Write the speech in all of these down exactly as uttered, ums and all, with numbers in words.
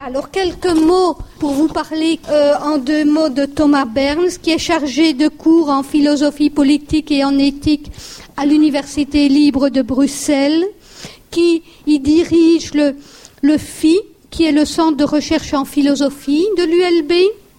Alors, quelques mots pour vous parler euh, en deux mots de Thomas Berns, qui est chargé de cours en philosophie politique et en éthique à l'Université libre de Bruxelles, qui y dirige le, le F I, qui est le Centre de recherche en philosophie de l'U L B.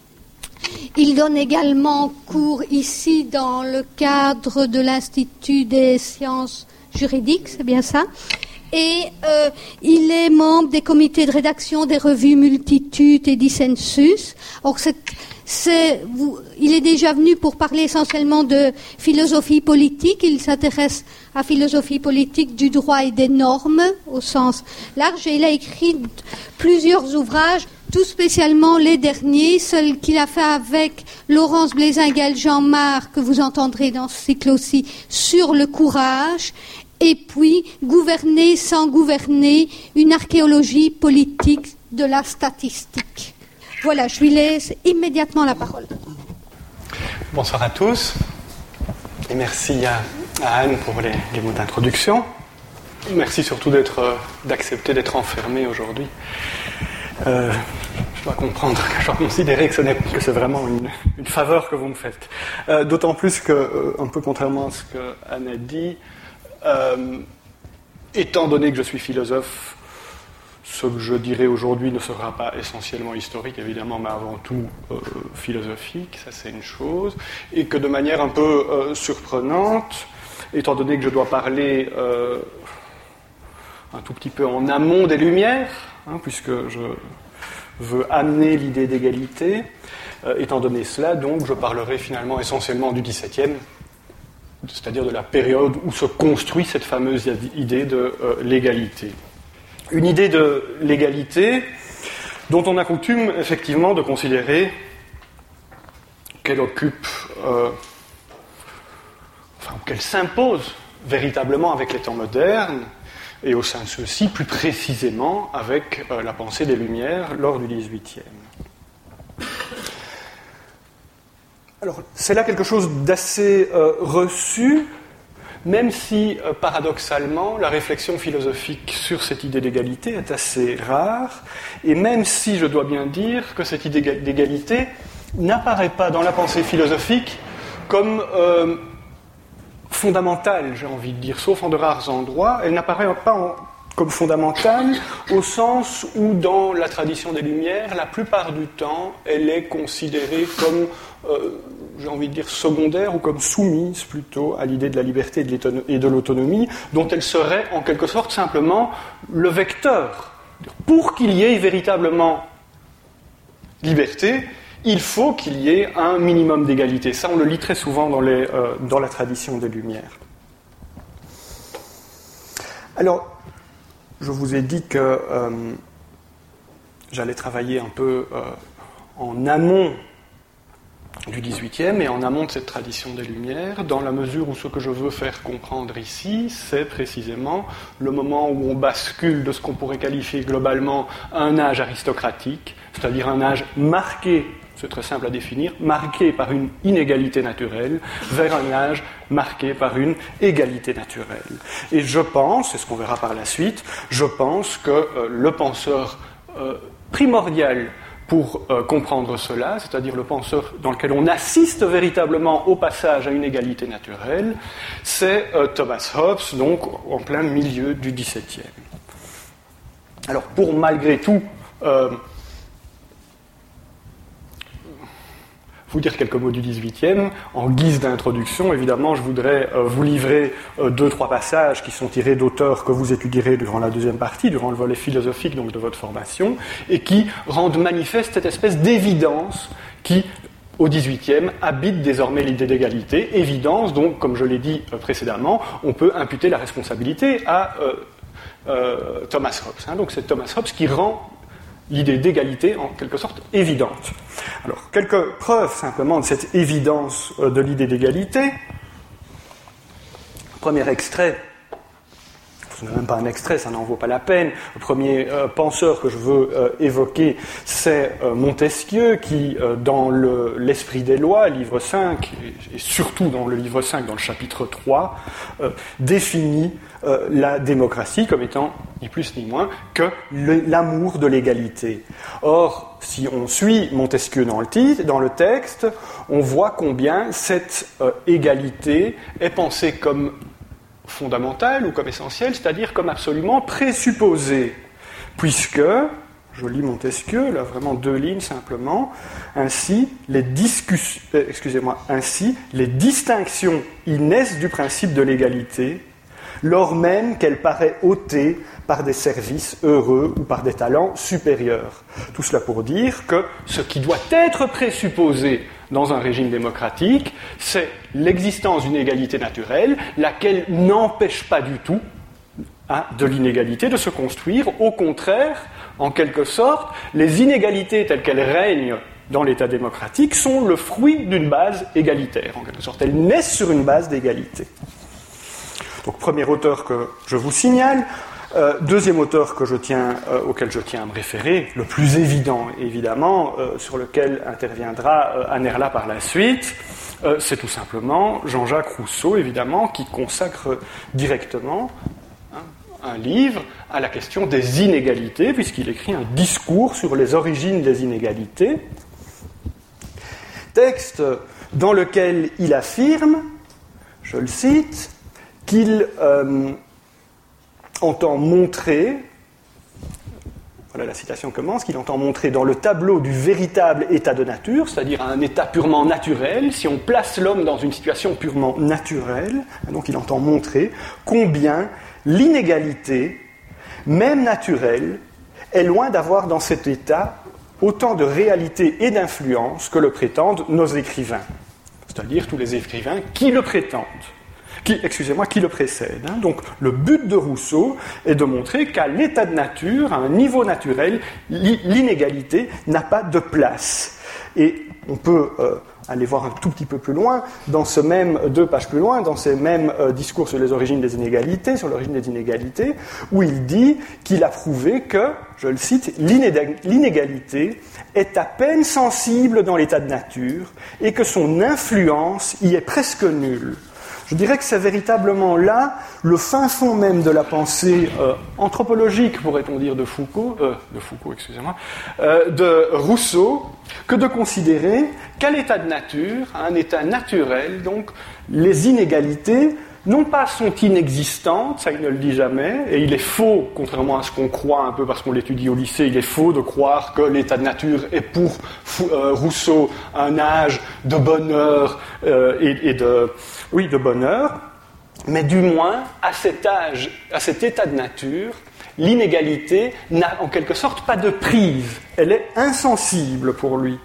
Il donne également cours ici dans le cadre de l'Institut des sciences juridiques, c'est bien ça. Et euh, il est membre des comités de rédaction des revues Multitude et Dissensus. Alors c'est, c'est, vous, il est déjà venu pour parler essentiellement de philosophie politique. Il s'intéresse à philosophie politique du droit et des normes au sens large. Et il a écrit plusieurs ouvrages, tout spécialement les derniers, ceux qu'il a fait avec Laurence Blaisingal Jean-Marc, que vous entendrez dans ce cycle aussi, sur le courage. Et puis, gouverner sans gouverner, une archéologie politique de la statistique. Voilà, je lui laisse immédiatement la parole. Bonsoir à tous, et merci à, à Anne pour les, les mots d'introduction. Merci surtout d'être, euh, d'accepter d'être enfermé aujourd'hui. Euh, je dois comprendre, je dois considérer que, ce n'est, que c'est vraiment une, une faveur que vous me faites. Euh, d'autant plus que, euh, un peu contrairement à ce que Anne a dit, Euh, étant donné que je suis philosophe, ce que je dirai aujourd'hui ne sera pas essentiellement historique, évidemment, mais avant tout euh, philosophique, ça c'est une chose, et que de manière un peu euh, surprenante, étant donné que je dois parler euh, un tout petit peu en amont des Lumières, hein, puisque je veux amener l'idée d'égalité, euh, étant donné cela, donc je parlerai finalement essentiellement du dix-septième, c'est-à-dire de la période où se construit cette fameuse idée de euh, l'égalité. Une idée de l'égalité dont on a coutume effectivement de considérer qu'elle occupe, euh, enfin, qu'elle s'impose véritablement avec les temps modernes, et au sein de ceux-ci, plus précisément avec euh, la pensée des Lumières lors du dix-huitième. Alors, c'est là quelque chose d'assez euh, reçu, même si, euh, paradoxalement, la réflexion philosophique sur cette idée d'égalité est assez rare, et même si je dois bien dire que cette idée d'égalité n'apparaît pas dans la pensée philosophique comme euh, fondamentale, j'ai envie de dire, sauf en de rares endroits, elle n'apparaît pas en, comme fondamentale au sens où, dans la tradition des Lumières, la plupart du temps, elle est considérée comme, euh, j'ai envie de dire, secondaire ou comme soumise plutôt à l'idée de la liberté et de l'autonomie, dont elle serait en quelque sorte simplement le vecteur. Pour qu'il y ait véritablement liberté, il faut qu'il y ait un minimum d'égalité. Ça, on le lit très souvent dans, les, euh, dans la tradition des Lumières. Alors, je vous ai dit que euh, j'allais travailler un peu euh, en amont du dix-huitième et en amont de cette tradition des Lumières, dans la mesure où ce que je veux faire comprendre ici, c'est précisément le moment où on bascule de ce qu'on pourrait qualifier globalement un âge aristocratique, c'est-à-dire un âge marqué, c'est très simple à définir, marqué par une inégalité naturelle, vers un âge marqué par une égalité naturelle. Et je pense, c'est ce qu'on verra par la suite, je pense que euh, le penseur euh, primordial pour euh, comprendre cela, c'est-à-dire le penseur dans lequel on assiste véritablement au passage à une égalité naturelle, c'est euh, Thomas Hobbes, donc en plein milieu du dix-septième. Alors pour malgré tout euh, vous dire quelques mots du dix-huitième. En guise d'introduction, évidemment, je voudrais euh, vous livrer euh, deux, trois passages qui sont tirés d'auteurs que vous étudierez durant la deuxième partie, durant le volet philosophique donc, de votre formation, et qui rendent manifeste cette espèce d'évidence qui, au dix-huitième, habite désormais l'idée d'égalité. Évidence, donc, comme je l'ai dit euh, précédemment, on peut imputer la responsabilité à euh, euh, Thomas Hobbes. Hein. Donc c'est Thomas Hobbes qui rend l'idée d'égalité, en quelque sorte, évidente. Alors, quelques preuves, simplement, de cette évidence euh, de l'idée d'égalité. Premier extrait, ce n'est même pas un extrait, ça n'en vaut pas la peine. Le premier euh, penseur que je veux euh, évoquer, c'est euh, Montesquieu, qui, euh, dans le, l'Esprit des lois, livre cinq, et, et surtout dans le livre cinq, dans le chapitre trois, euh, définit euh, la démocratie comme étant, ni plus ni moins, que le, l'amour de l'égalité. Or, si on suit Montesquieu dans le, titre, dans le texte, on voit combien cette euh, égalité est pensée comme fondamentale ou comme essentielle, c'est-à-dire comme absolument présupposée, puisque, je lis Montesquieu, là vraiment deux lignes simplement, ainsi les, discus- euh, excusez-moi, ainsi les distinctions y naissent du principe de l'égalité, lors même qu'elle paraît ôtée par des services heureux ou par des talents supérieurs. Tout cela pour dire que ce qui doit être présupposé dans un régime démocratique, c'est l'existence d'une égalité naturelle, laquelle n'empêche pas du tout hein, de l'inégalité de se construire. Au contraire, en quelque sorte, les inégalités telles qu'elles règnent dans l'État démocratique sont le fruit d'une base égalitaire. En quelque sorte, elles naissent sur une base d'égalité. Donc, premier auteur que je vous signale. Euh, deuxième auteur que je tiens, euh, auquel je tiens à me référer, le plus évident évidemment, euh, sur lequel interviendra euh, Anerla par la suite, euh, c'est tout simplement Jean-Jacques Rousseau, évidemment, qui consacre directement hein, un livre à la question des inégalités, puisqu'il écrit un discours sur les origines des inégalités, texte dans lequel il affirme, je le cite, qu'il euh, entend montrer, voilà la citation commence, qu'il entend montrer dans le tableau du véritable état de nature, c'est-à-dire un état purement naturel, si on place l'homme dans une situation purement naturelle, donc il entend montrer combien l'inégalité, même naturelle, est loin d'avoir dans cet état autant de réalité et d'influence que le prétendent nos écrivains, c'est-à-dire tous les écrivains qui le prétendent. Qui, excusez-moi, qui le précède. Hein. Donc, le but de Rousseau est de montrer qu'à l'état de nature, à un niveau naturel, l'inégalité n'a pas de place. Et on peut euh, aller voir un tout petit peu plus loin, dans ce même, deux pages plus loin, dans ces mêmes euh, discours sur les origines des inégalités, sur l'origine des inégalités, où il dit qu'il a prouvé que, je le cite, l'inégalité est à peine sensible dans l'état de nature et que son influence y est presque nulle. Je dirais que c'est véritablement là le fin fond même de la pensée euh, anthropologique, pourrait-on dire, de Foucault, euh, de Foucault, excusez-moi, euh, de Rousseau, que de considérer qu'à l'état de nature, à un état naturel, donc, les inégalités, non pas sont inexistantes, ça il ne le dit jamais, et il est faux, contrairement à ce qu'on croit un peu parce qu'on l'étudie au lycée, il est faux de croire que l'état de nature est pour euh, Rousseau un âge de bonheur euh, et, et de... Oui, de bonheur, mais du moins, à cet âge, à cet état de nature, l'inégalité n'a en quelque sorte pas de prise. Elle est insensible pour lui.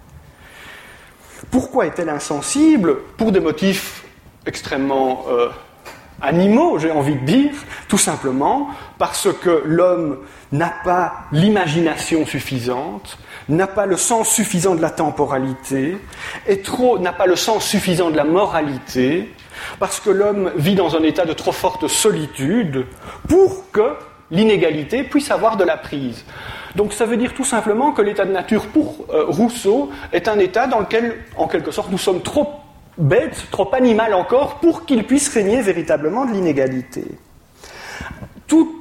Pourquoi est-elle insensible ? Pour des motifs extrêmement euh, animaux, j'ai envie de dire, tout simplement parce que l'homme n'a pas l'imagination suffisante, n'a pas le sens suffisant de la temporalité, est trop, n'a pas le sens suffisant de la moralité, parce que l'homme vit dans un état de trop forte solitude pour que l'inégalité puisse avoir de la prise. Donc ça veut dire tout simplement que l'état de nature pour euh, Rousseau est un état dans lequel, en quelque sorte, nous sommes trop bêtes, trop animal encore, pour qu'il puisse régner véritablement de l'inégalité. Toute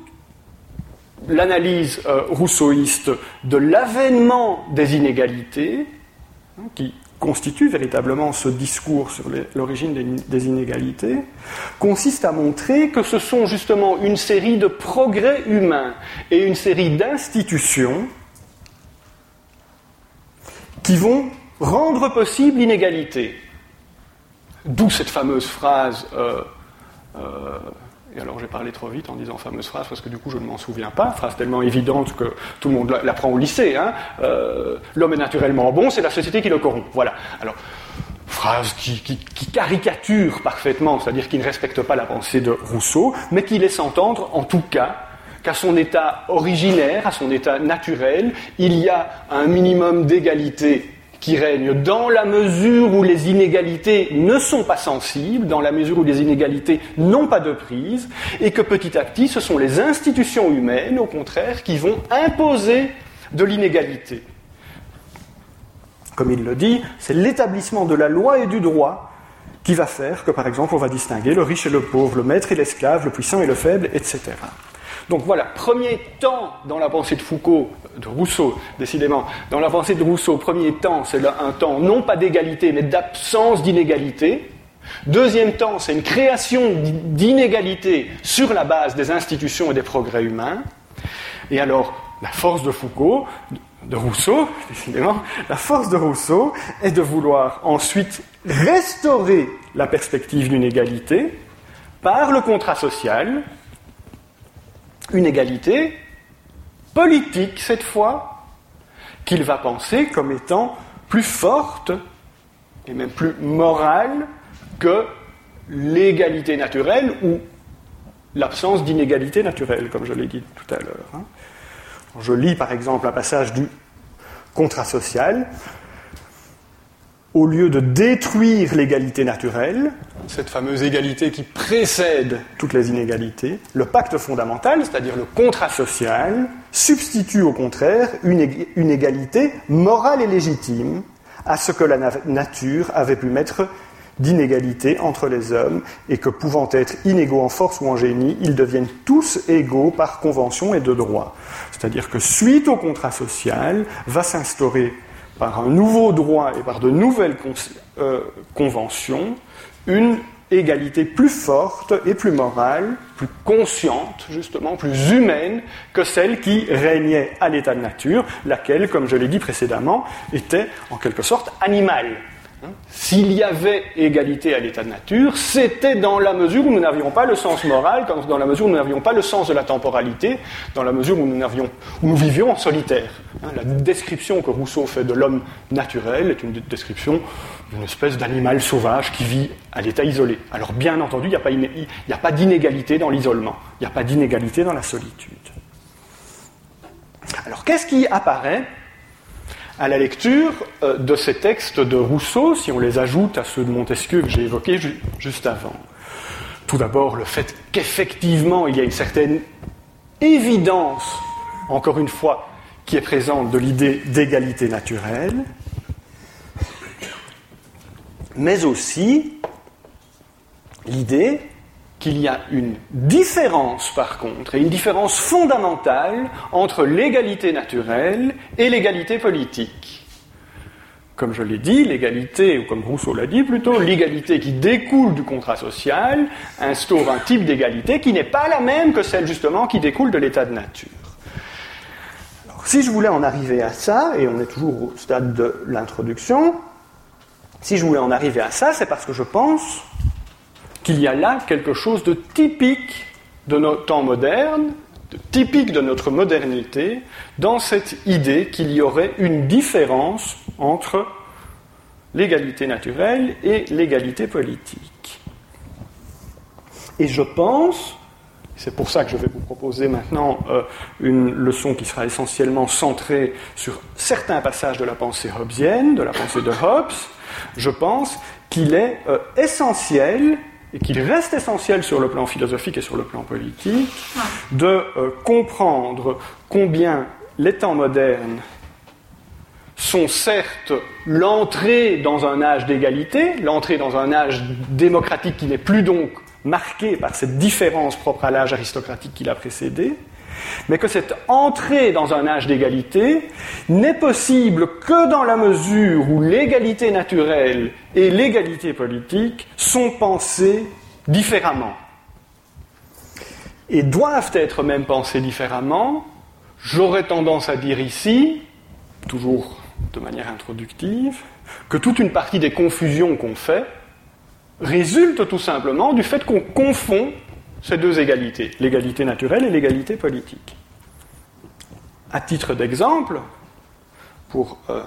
l'analyse euh, rousseauiste de l'avènement des inégalités, hein, qui constitue véritablement ce discours sur les, l'origine des, des inégalités, consiste à montrer que ce sont justement une série de progrès humains et une série d'institutions qui vont rendre possible l'inégalité. D'où cette fameuse phrase euh, euh, et alors j'ai parlé trop vite en disant fameuse phrase parce que du coup je ne m'en souviens pas, phrase tellement évidente que tout le monde l'apprend au lycée, hein. euh, l'homme est naturellement bon, c'est la société qui le corrompt. Voilà. Alors, phrase qui, qui, qui caricature parfaitement, c'est-à-dire qui ne respecte pas la pensée de Rousseau, mais qui laisse entendre en tout cas qu'à son état originaire, à son état naturel, il y a un minimum d'égalité qui règne dans la mesure où les inégalités ne sont pas sensibles, dans la mesure où les inégalités n'ont pas de prise, et que petit à petit, ce sont les institutions humaines, au contraire, qui vont imposer de l'inégalité. Comme il le dit, c'est l'établissement de la loi et du droit qui va faire que, par exemple, on va distinguer le riche et le pauvre, le maître et l'esclave, le puissant et le faible, et cetera. Donc voilà, premier temps dans la pensée de Foucault, de Rousseau, décidément, dans la pensée de Rousseau, premier temps, c'est là un temps non pas d'égalité, mais d'absence d'inégalité. Deuxième temps, c'est une création d'inégalité sur la base des institutions et des progrès humains. Et alors, la force de Foucault, de Rousseau, décidément, la force de Rousseau est de vouloir ensuite restaurer la perspective d'une égalité par le contrat social, une égalité politique cette fois, qu'il va penser comme étant plus forte et même plus morale que l'égalité naturelle ou l'absence d'inégalité naturelle, comme je l'ai dit tout à l'heure. Hein. Je lis par exemple un passage du contrat social. Au lieu de détruire l'égalité naturelle, cette fameuse égalité qui précède toutes les inégalités, le pacte fondamental, c'est-à-dire le contrat social, substitue au contraire une, ég- une égalité morale et légitime à ce que la na- nature avait pu mettre d'inégalité entre les hommes, et que, pouvant être inégaux en force ou en génie, ils deviennent tous égaux par convention et de droit. C'est-à-dire que, suite au contrat social, va s'instaurer par un nouveau droit et par de nouvelles con- euh, conventions, une égalité plus forte et plus morale, plus consciente, justement, plus humaine que celle qui régnait à l'état de nature, laquelle, comme je l'ai dit précédemment, était en quelque sorte animale. S'il y avait égalité à l'état de nature, c'était dans la mesure où nous n'avions pas le sens moral, dans la mesure où nous n'avions pas le sens de la temporalité, dans la mesure où nous, n'avions, où nous vivions en solitaire. La description que Rousseau fait de l'homme naturel est une description d'une espèce d'animal sauvage qui vit à l'état isolé. Alors bien entendu, il n'y a pas, iné- il n'y a pas d'inégalité dans l'isolement, il n'y a pas d'inégalité dans la solitude. Alors qu'est-ce qui apparaît à la lecture euh, de ces textes de Rousseau, si on les ajoute à ceux de Montesquieu que j'ai évoqués ju- juste avant? Tout d'abord, le fait qu'effectivement, il y a une certaine évidence, encore une fois, qui est présente de l'idée d'égalité naturelle, mais aussi l'idée qu'il y a une différence, par contre, et une différence fondamentale entre l'égalité naturelle et l'égalité politique. Comme je l'ai dit, l'égalité, ou comme Rousseau l'a dit plutôt, l'égalité qui découle du contrat social instaure un type d'égalité qui n'est pas la même que celle, justement, qui découle de l'état de nature. Alors, si je voulais en arriver à ça, et on est toujours au stade de l'introduction, si je voulais en arriver à ça, c'est parce que je pense qu'il y a là quelque chose de typique de nos temps modernes, de typique de notre modernité, dans cette idée qu'il y aurait une différence entre l'égalité naturelle et l'égalité politique. Et je pense, c'est pour ça que je vais vous proposer maintenant euh, une leçon qui sera essentiellement centrée sur certains passages de la pensée hobbesienne, de la pensée de Hobbes, je pense qu'il est euh, essentiel et qu'il reste essentiel sur le plan philosophique et sur le plan politique, de euh, comprendre combien les temps modernes sont certes l'entrée dans un âge d'égalité, l'entrée dans un âge démocratique qui n'est plus donc marqué par cette différence propre à l'âge aristocratique qui l'a précédé, mais que cette entrée dans un âge d'égalité n'est possible que dans la mesure où l'égalité naturelle et l'égalité politique sont pensées différemment. Et doivent être même pensées différemment, j'aurais tendance à dire ici, toujours de manière introductive, que toute une partie des confusions qu'on fait résulte tout simplement du fait qu'on confond ces deux égalités, l'égalité naturelle et l'égalité politique. À titre d'exemple, pour euh,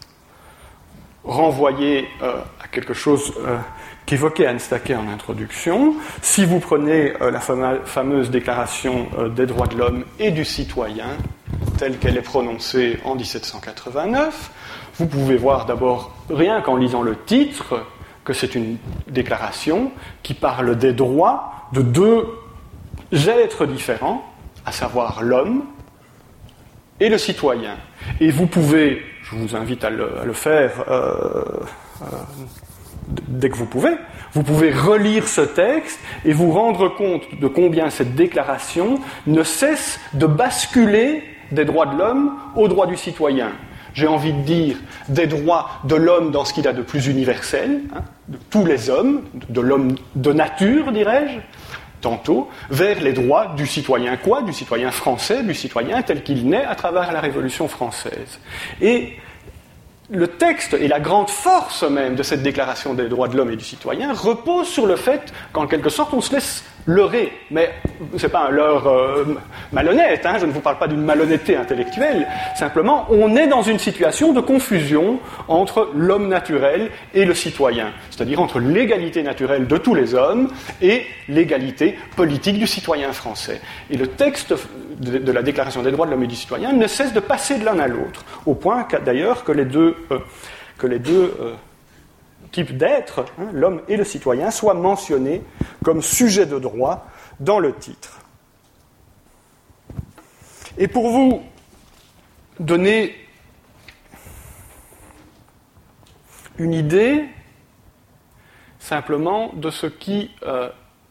renvoyer euh, à quelque chose euh, qu'évoquait Anne Staquet en introduction, si vous prenez euh, la fama- fameuse déclaration euh, des droits de l'homme et du citoyen, telle qu'elle est prononcée en dix-sept cent quatre-vingt-neuf, vous pouvez voir d'abord, rien qu'en lisant le titre, que c'est une déclaration qui parle des droits de deux êtres différents, à savoir l'homme et le citoyen. Et vous pouvez, je vous invite à le, à le faire euh, euh, dès que vous pouvez, vous pouvez relire ce texte et vous rendre compte de combien cette déclaration ne cesse de basculer des droits de l'homme aux droits du citoyen. J'ai envie de dire des droits de l'homme dans ce qu'il a de plus universel, hein, de tous les hommes, de l'homme de nature, dirais-je, tantôt, vers les droits du citoyen quoi ? Du citoyen français, du citoyen tel qu'il naît à travers la Révolution française. Et le texte et la grande force même de cette déclaration des droits de l'homme et du citoyen repose sur le fait qu'en quelque sorte on se laisse leurrer, mais c'est pas un leurre euh, malhonnête, hein, je ne vous parle pas d'une malhonnêteté intellectuelle, simplement on est dans une situation de confusion entre l'homme naturel et le citoyen, c'est-à-dire entre l'égalité naturelle de tous les hommes et l'égalité politique du citoyen français. Et le texte de, de la Déclaration des droits de l'homme et du citoyen ne cesse de passer de l'un à l'autre, au point d'ailleurs que les deux, euh, que les deux euh, type d'être, hein, l'homme et le citoyen, soit mentionné comme sujet de droit dans le titre. Et pour vous donner une idée simplement de ce qui euh,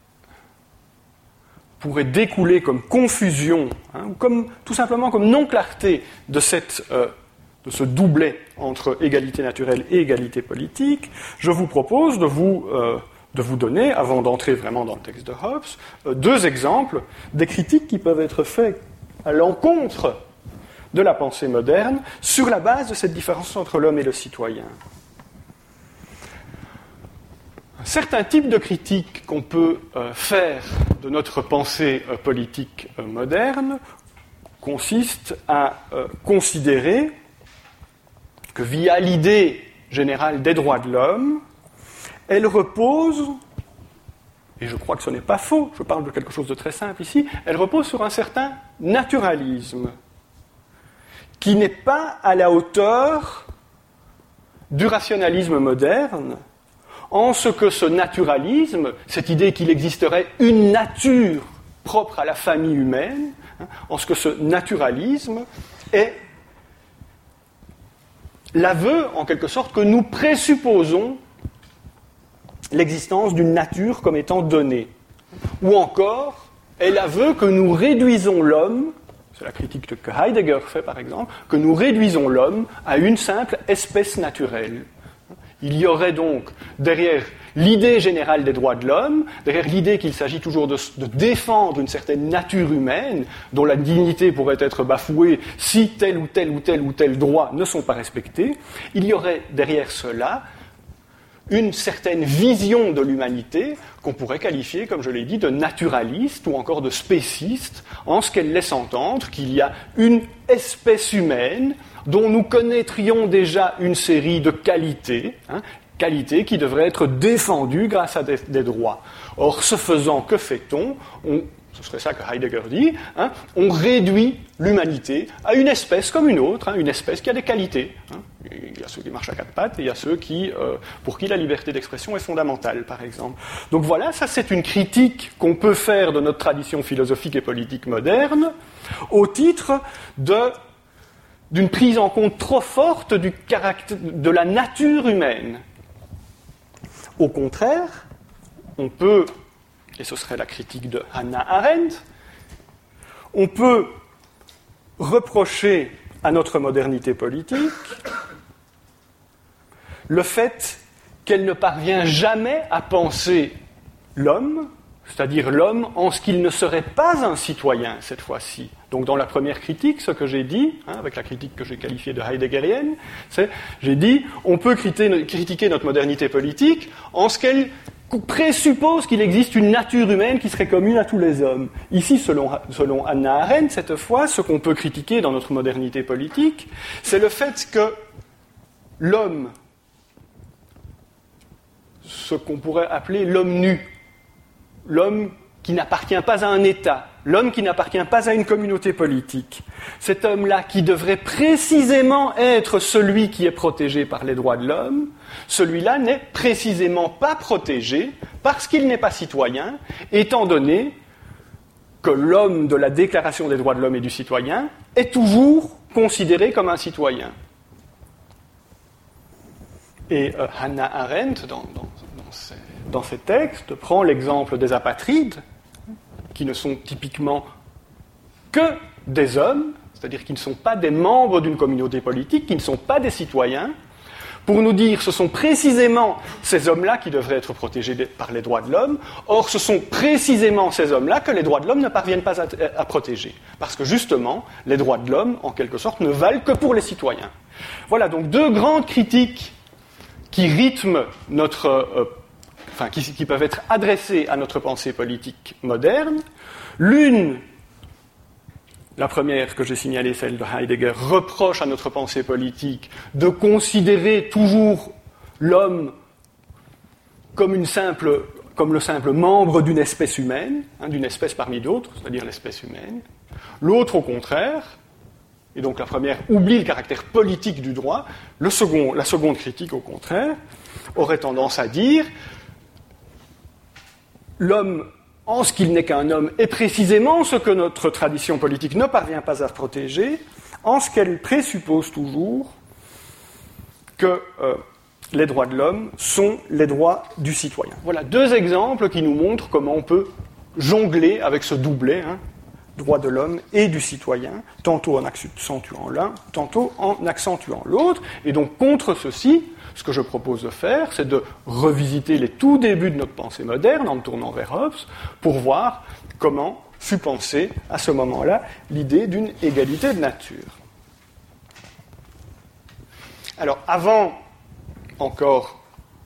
pourrait découler comme confusion, hein, ou comme, tout simplement comme non-clarté de cette euh, de ce doublet entre égalité naturelle et égalité politique, je vous propose de vous, euh, de vous donner, avant d'entrer vraiment dans le texte de Hobbes, euh, deux exemples des critiques qui peuvent être faites à l'encontre de la pensée moderne sur la base de cette différence entre l'homme et le citoyen. Un certain type de critique qu'on peut euh, faire de notre pensée euh, politique euh, moderne consiste à euh, considérer que via l'idée générale des droits de l'homme, elle repose, et je crois que ce n'est pas faux, je parle de quelque chose de très simple ici, elle repose sur un certain naturalisme qui n'est pas à la hauteur du rationalisme moderne, en ce que ce naturalisme, cette idée qu'il existerait une nature propre à la famille humaine, hein, en ce que ce naturalisme est l'aveu, en quelque sorte, que nous présupposons l'existence d'une nature comme étant donnée. Ou encore, est l'aveu que nous réduisons l'homme, c'est la critique que Heidegger fait par exemple, que nous réduisons l'homme à une simple espèce naturelle. Il y aurait donc, derrière l'idée générale des droits de l'homme, derrière l'idée qu'il s'agit toujours de, de défendre une certaine nature humaine, dont la dignité pourrait être bafouée si tel ou tel ou tel ou tel droit ne sont pas respectés, il y aurait derrière cela une certaine vision de l'humanité qu'on pourrait qualifier, comme je l'ai dit, de naturaliste ou encore de spéciste, en ce qu'elle laisse entendre qu'il y a une espèce humaine dont nous connaîtrions déjà une série de qualités, hein, qualités qui devraient être défendues grâce à des, des droits. Or, ce faisant, que fait-on ? On, ce serait ça que Heidegger dit, hein, on réduit l'humanité à une espèce comme une autre, hein, une espèce qui a des qualités. Hein. Il y a ceux qui marchent à quatre pattes et il y a ceux qui, euh, pour qui la liberté d'expression est fondamentale, par exemple. Donc voilà, ça c'est une critique qu'on peut faire de notre tradition philosophique et politique moderne au titre de d'une prise en compte trop forte du caractère, de la nature humaine. Au contraire, on peut, et ce serait la critique de Hannah Arendt, on peut reprocher à notre modernité politique le fait qu'elle ne parvient jamais à penser l'homme, c'est-à-dire l'homme en ce qu'il ne serait pas un citoyen cette fois-ci. Donc dans la première critique, ce que j'ai dit, hein, avec la critique que j'ai qualifiée de heideggerienne, c'est, j'ai dit, on peut critiquer notre modernité politique en ce qu'elle présuppose qu'il existe une nature humaine qui serait commune à tous les hommes. Ici, selon, selon Hannah Arendt, cette fois, ce qu'on peut critiquer dans notre modernité politique, c'est le fait que l'homme, ce qu'on pourrait appeler l'homme nu, l'homme qui n'appartient pas à un État, l'homme qui n'appartient pas à une communauté politique, cet homme-là qui devrait précisément être celui qui est protégé par les droits de l'homme, celui-là n'est précisément pas protégé parce qu'il n'est pas citoyen, étant donné que l'homme de la Déclaration des droits de l'homme et du citoyen est toujours considéré comme un citoyen. Et euh, Hannah Arendt, dans, dans, dans, ses, dans ses textes, prend l'exemple des apatrides, qui ne sont typiquement que des hommes, c'est-à-dire qui ne sont pas des membres d'une communauté politique, qui ne sont pas des citoyens, pour nous dire que ce sont précisément ces hommes-là qui devraient être protégés par les droits de l'homme. Or, ce sont précisément ces hommes-là que les droits de l'homme ne parviennent pas à, à protéger. Parce que justement, les droits de l'homme, en quelque sorte, ne valent que pour les citoyens. Voilà donc deux grandes critiques qui rythment notre... Euh, enfin, qui, qui peuvent être adressées à notre pensée politique moderne. L'une, la première que j'ai signalée, celle de Heidegger, reproche à notre pensée politique de considérer toujours l'homme comme, une simple, comme le simple membre d'une espèce humaine, hein, d'une espèce parmi d'autres, c'est-à-dire l'espèce humaine. L'autre, au contraire, et donc la première oublie le caractère politique du droit, le second, la seconde critique, au contraire, aurait tendance à dire l'homme, en ce qu'il n'est qu'un homme, est précisément ce que notre tradition politique ne parvient pas à protéger, en ce qu'elle présuppose toujours que euh, les droits de l'homme sont les droits du citoyen. Voilà deux exemples qui nous montrent comment on peut jongler avec ce doublet, hein, droits de l'homme et du citoyen, tantôt en accentuant l'un, tantôt en accentuant l'autre. Et donc, contre ceci, ce que je propose de faire, c'est de revisiter les tout débuts de notre pensée moderne, en me tournant vers Hobbes, pour voir comment fut pensée, à ce moment-là, l'idée d'une égalité de nature. Alors, avant encore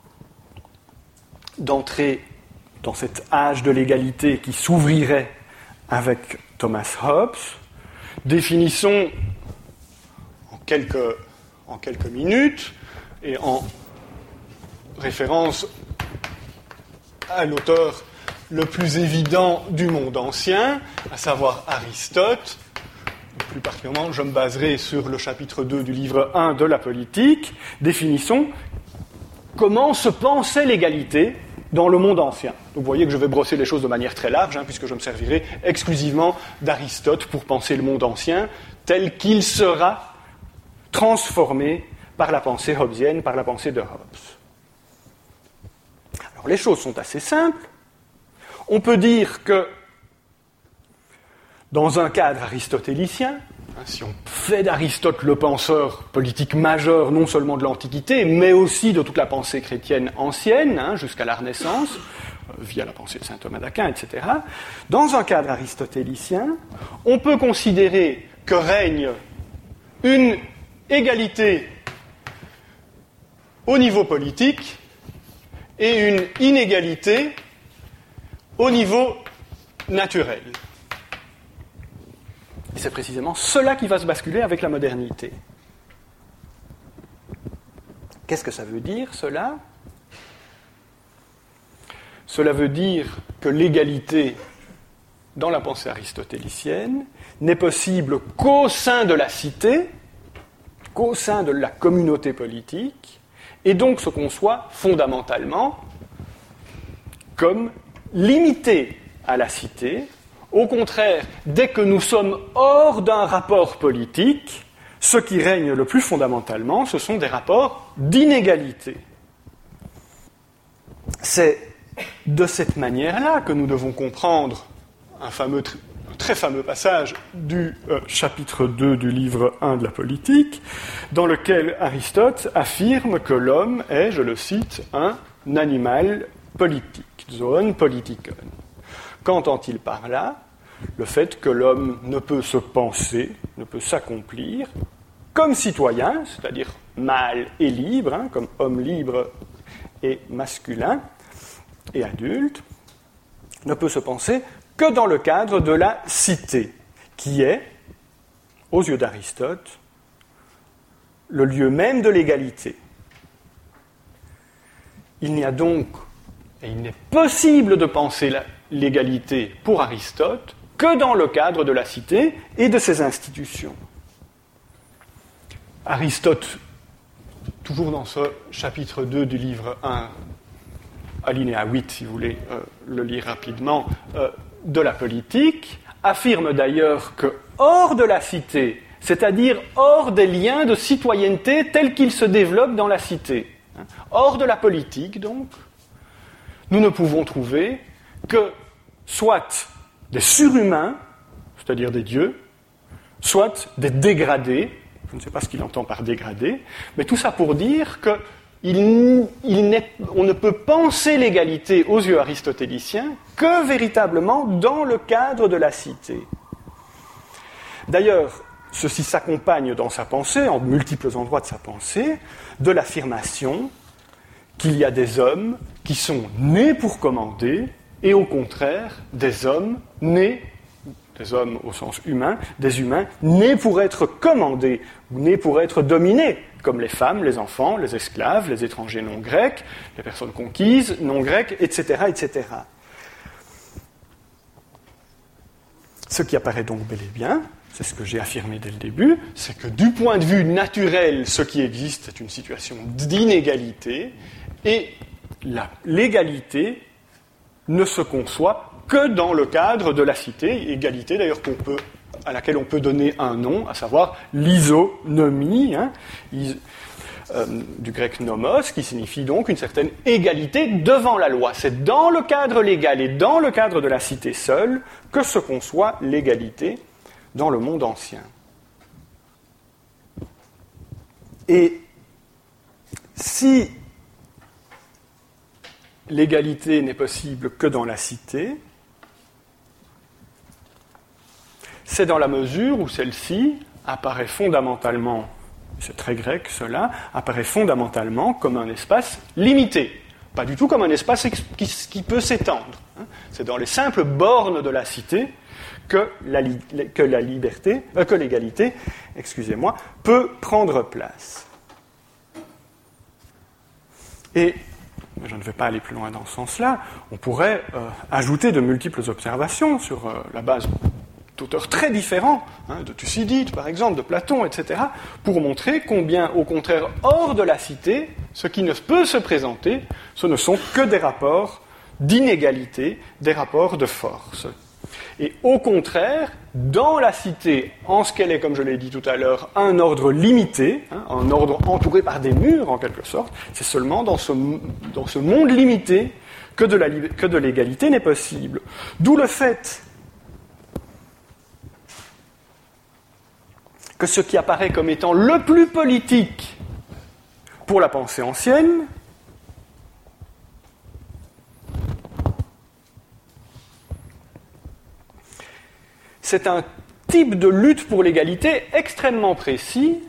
d'entrer dans cet âge de l'égalité qui s'ouvrirait avec Thomas Hobbes, définissons en quelques, en quelques minutes et en référence à l'auteur le plus évident du monde ancien, à savoir Aristote. Plus particulièrement, je me baserai sur le chapitre deux du livre un de la politique. Définissons comment se pensait l'égalité dans le monde ancien. Donc vous voyez que je vais brosser les choses de manière très large, hein, puisque je me servirai exclusivement d'Aristote pour penser le monde ancien tel qu'il sera transformé par la pensée hobbesienne, par la pensée de Hobbes. Alors les choses sont assez simples. On peut dire que dans un cadre aristotélicien, hein, si on fait d'Aristote le penseur politique majeur non seulement de l'Antiquité, mais aussi de toute la pensée chrétienne ancienne, hein, jusqu'à la Renaissance, euh, via la pensée de saint Thomas d'Aquin, et cetera, dans un cadre aristotélicien, on peut considérer que règne une égalité au niveau politique et une inégalité au niveau naturel. Et c'est précisément cela qui va se basculer avec la modernité. Qu'est-ce que ça veut dire, cela ? Cela veut dire que l'égalité, dans la pensée aristotélicienne, n'est possible qu'au sein de la cité, qu'au sein de la communauté politique, et donc se conçoit fondamentalement comme limité à la cité. Au contraire, dès que nous sommes hors d'un rapport politique, ce qui règne le plus fondamentalement, ce sont des rapports d'inégalité. C'est de cette manière-là que nous devons comprendre un fameux, un très fameux passage du euh, chapitre deux du livre un de la politique, dans lequel Aristote affirme que l'homme est, je le cite, un animal politique, zoon politikon. Qu'entend-il par là ? Le fait que l'homme ne peut se penser, ne peut s'accomplir comme citoyen, c'est-à-dire mâle et libre, hein, comme homme libre et masculin et adulte, ne peut se penser que dans le cadre de la cité, qui est, aux yeux d'Aristote, le lieu même de l'égalité. Il n'y a donc, et il n'est possible de penser la, l'égalité pour Aristote que dans le cadre de la cité et de ses institutions. Aristote, toujours dans ce chapitre deux du livre un, alinéa huit, si vous voulez euh, le lire rapidement, euh, de la politique, affirme d'ailleurs que hors de la cité, c'est-à-dire hors des liens de citoyenneté tels qu'ils se développent dans la cité, hein, hors de la politique donc, nous ne pouvons trouver que soit des surhumains, c'est-à-dire des dieux, soit des dégradés, je ne sais pas ce qu'il entend par dégradés, mais tout ça pour dire que il, il n'est, on ne peut penser l'égalité aux yeux aristotéliciens que véritablement dans le cadre de la cité. D'ailleurs, ceci s'accompagne dans sa pensée, en multiples endroits de sa pensée, de l'affirmation qu'il y a des hommes qui sont nés pour commander et au contraire des hommes nés, des hommes au sens humain, des humains nés pour être commandés ou nés pour être dominés, comme les femmes, les enfants, les esclaves, les étrangers non grecs, les personnes conquises, non grecques, et cetera, et cetera. Ce qui apparaît donc bel et bien, c'est ce que j'ai affirmé dès le début, c'est que du point de vue naturel, ce qui existe, c'est une situation d'inégalité, et la, l'égalité ne se conçoit que dans le cadre de la cité, égalité d'ailleurs qu'on peut, à laquelle on peut donner un nom, à savoir l'isonomie, hein, is, euh, du grec nomos, qui signifie donc une certaine égalité devant la loi. C'est dans le cadre légal et dans le cadre de la cité seule que se conçoit l'égalité dans le monde ancien. Et si l'égalité n'est possible que dans la cité, c'est dans la mesure où celle-ci apparaît fondamentalement, c'est très grec cela, apparaît fondamentalement comme un espace limité, pas du tout comme un espace qui, qui peut s'étendre. C'est dans les simples bornes de la cité que la, que la liberté, euh, que l'égalité, excusez-moi, peut prendre place. Et je ne vais pas aller plus loin dans ce sens-là, on pourrait euh, ajouter de multiples observations sur euh, la base d'auteurs très différents, hein, de Thucydide par exemple, de Platon, et cetera, pour montrer combien, au contraire, hors de la cité, ce qui ne peut se présenter, ce ne sont que des rapports d'inégalité, des rapports de force. Et au contraire, dans la cité, en ce qu'elle est, comme je l'ai dit tout à l'heure, un ordre limité, hein, un ordre entouré par des murs en quelque sorte, c'est seulement dans ce, dans ce monde limité que de, la, que de l'égalité n'est possible. D'où le fait que ce qui apparaît comme étant le plus politique pour la pensée ancienne, c'est un type de lutte pour l'égalité extrêmement précis,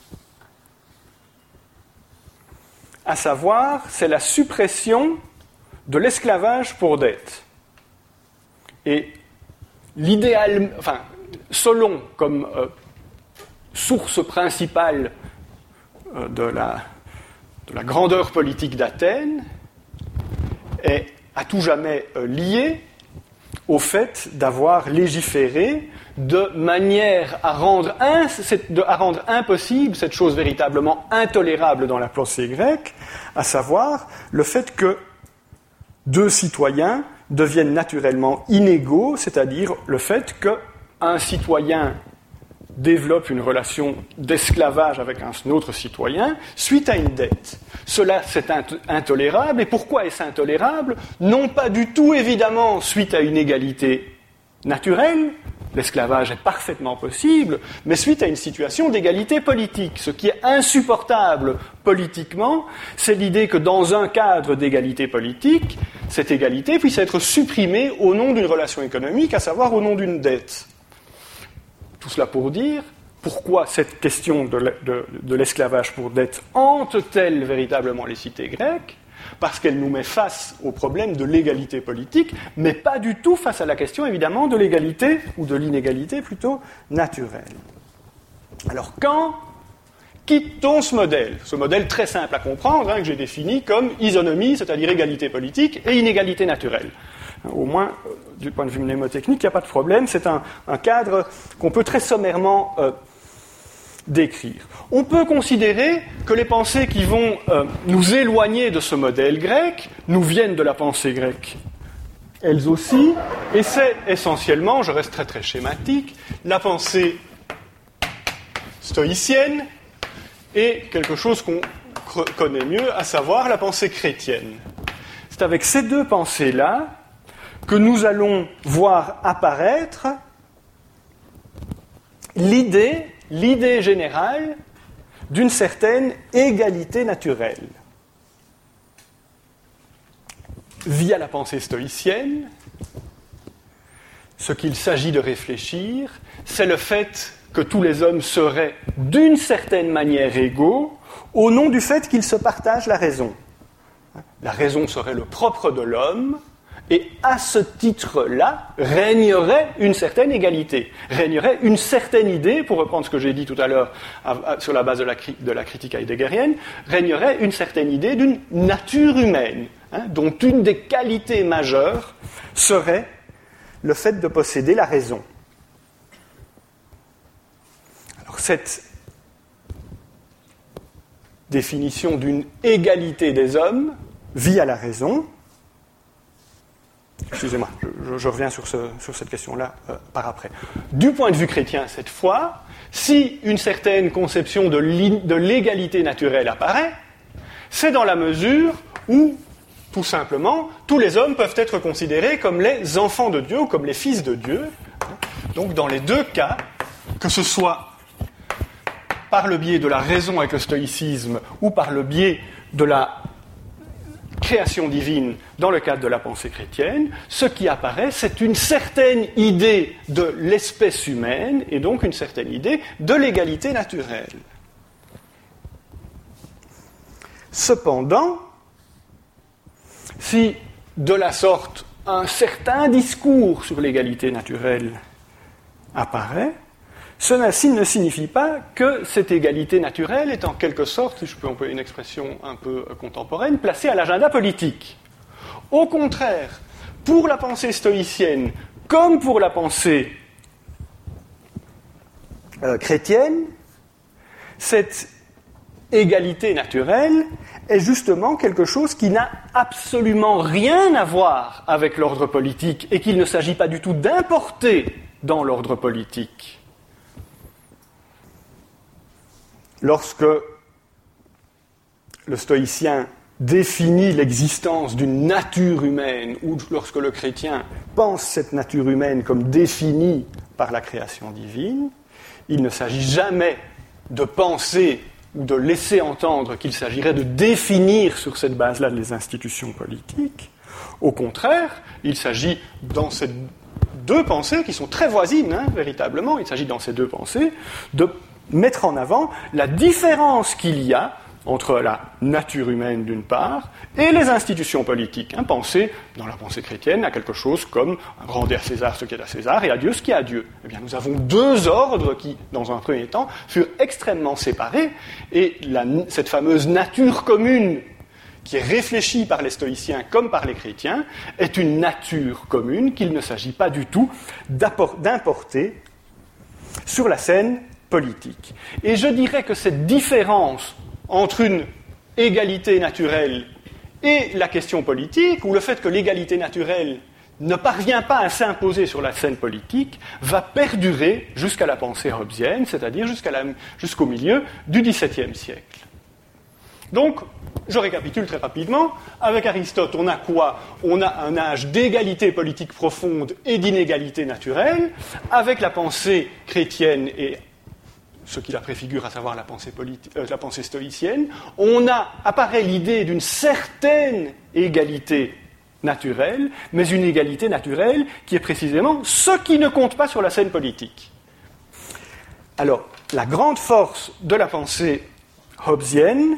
à savoir, c'est la suppression de l'esclavage pour dette. Et l'idéal, enfin, Solon, comme euh, source principale euh, de, la, de la grandeur politique d'Athènes, est à tout jamais euh, lié au fait d'avoir légiféré de manière à rendre, ins, à rendre impossible cette chose véritablement intolérable dans la pensée grecque, à savoir le fait que deux citoyens deviennent naturellement inégaux, c'est-à-dire le fait qu'un citoyen développe une relation d'esclavage avec un autre citoyen suite à une dette. Cela, c'est intolérable. Et pourquoi est-ce intolérable ? Non pas du tout, évidemment, suite à une égalité naturelle, l'esclavage est parfaitement possible, mais suite à une situation d'égalité politique. Ce qui est insupportable politiquement, c'est l'idée que dans un cadre d'égalité politique, cette égalité puisse être supprimée au nom d'une relation économique, à savoir au nom d'une dette. Tout cela pour dire pourquoi cette question de, de, de l'esclavage pour dette hante-t-elle véritablement les cités grecques ? Parce qu'elle nous met face au problème de l'égalité politique, mais pas du tout face à la question, évidemment, de l'égalité, ou de l'inégalité plutôt, naturelle. Alors quand quitte-t-on ce modèle ? Ce modèle très simple à comprendre, hein, que j'ai défini comme isonomie, c'est-à-dire égalité politique, et inégalité naturelle. Au moins, du point de vue mnémotechnique, il n'y a pas de problème. C'est un, un cadre qu'on peut très sommairement euh, décrire. On peut considérer que les pensées qui vont euh, nous éloigner de ce modèle grec nous viennent de la pensée grecque, elles aussi, et c'est essentiellement, je reste très très schématique, la pensée stoïcienne et quelque chose qu'on connaît mieux, à savoir la pensée chrétienne. C'est avec ces deux pensées-là que nous allons voir apparaître l'idée, l'idée générale d'une certaine égalité naturelle. Via la pensée stoïcienne, ce qu'il s'agit de réfléchir, c'est le fait que tous les hommes seraient d'une certaine manière égaux au nom du fait qu'ils se partagent la raison. La raison serait le propre de l'homme, et à ce titre-là, régnerait une certaine égalité, régnerait une certaine idée, pour reprendre ce que j'ai dit tout à l'heure à, à, sur la base de la, de la critique heideggerienne, régnerait une certaine idée d'une nature humaine, hein, dont une des qualités majeures serait le fait de posséder la raison. Alors cette définition d'une égalité des hommes via la raison, excusez-moi, je, je reviens sur, ce, sur cette question-là euh, par après. Du point de vue chrétien, cette fois, si une certaine conception de, de l'égalité naturelle apparaît, c'est dans la mesure où, tout simplement, tous les hommes peuvent être considérés comme les enfants de Dieu ou comme les fils de Dieu. Donc, dans les deux cas, que ce soit par le biais de la raison avec le stoïcisme ou par le biais de la création divine dans le cadre de la pensée chrétienne, ce qui apparaît, c'est une certaine idée de l'espèce humaine et donc une certaine idée de l'égalité naturelle. Cependant, si de la sorte un certain discours sur l'égalité naturelle apparaît, ceci ne signifie pas que cette égalité naturelle est en quelque sorte, si je peux employer une expression un peu contemporaine, placée à l'agenda politique. Au contraire, pour la pensée stoïcienne, comme pour la pensée euh, chrétienne, cette égalité naturelle est justement quelque chose qui n'a absolument rien à voir avec l'ordre politique et qu'il ne s'agit pas du tout d'importer dans l'ordre politique. Lorsque le stoïcien définit l'existence d'une nature humaine, ou lorsque le chrétien pense cette nature humaine comme définie par la création divine, il ne s'agit jamais de penser ou de laisser entendre qu'il s'agirait de définir sur cette base-là les institutions politiques. Au contraire, il s'agit dans ces deux pensées qui sont très voisines, hein, véritablement, il s'agit dans ces deux pensées de mettre en avant la différence qu'il y a entre la nature humaine d'une part et les institutions politiques. Hein, penser, dans la pensée chrétienne, à quelque chose comme rendez à César ce qui est à César et à Dieu ce qui est à Dieu. Eh bien, nous avons deux ordres qui, dans un premier temps, furent extrêmement séparés et la, cette fameuse nature commune qui est réfléchie par les stoïciens comme par les chrétiens est une nature commune qu'il ne s'agit pas du tout d'importer sur la scène politique. Et je dirais que cette différence entre une égalité naturelle et la question politique, ou le fait que l'égalité naturelle ne parvient pas à s'imposer sur la scène politique, va perdurer jusqu'à la pensée hobbesienne, c'est-à-dire jusqu'à la, jusqu'au milieu du dix-septième siècle. Donc, je récapitule très rapidement. Avec Aristote, on a quoi ? On a un âge d'égalité politique profonde et d'inégalité naturelle. Avec la pensée chrétienne et ce qui la préfigure, à savoir la pensée, politi- euh, la pensée stoïcienne, on a, apparaît l'idée d'une certaine égalité naturelle, mais une égalité naturelle qui est précisément ce qui ne compte pas sur la scène politique. Alors, la grande force de la pensée hobbesienne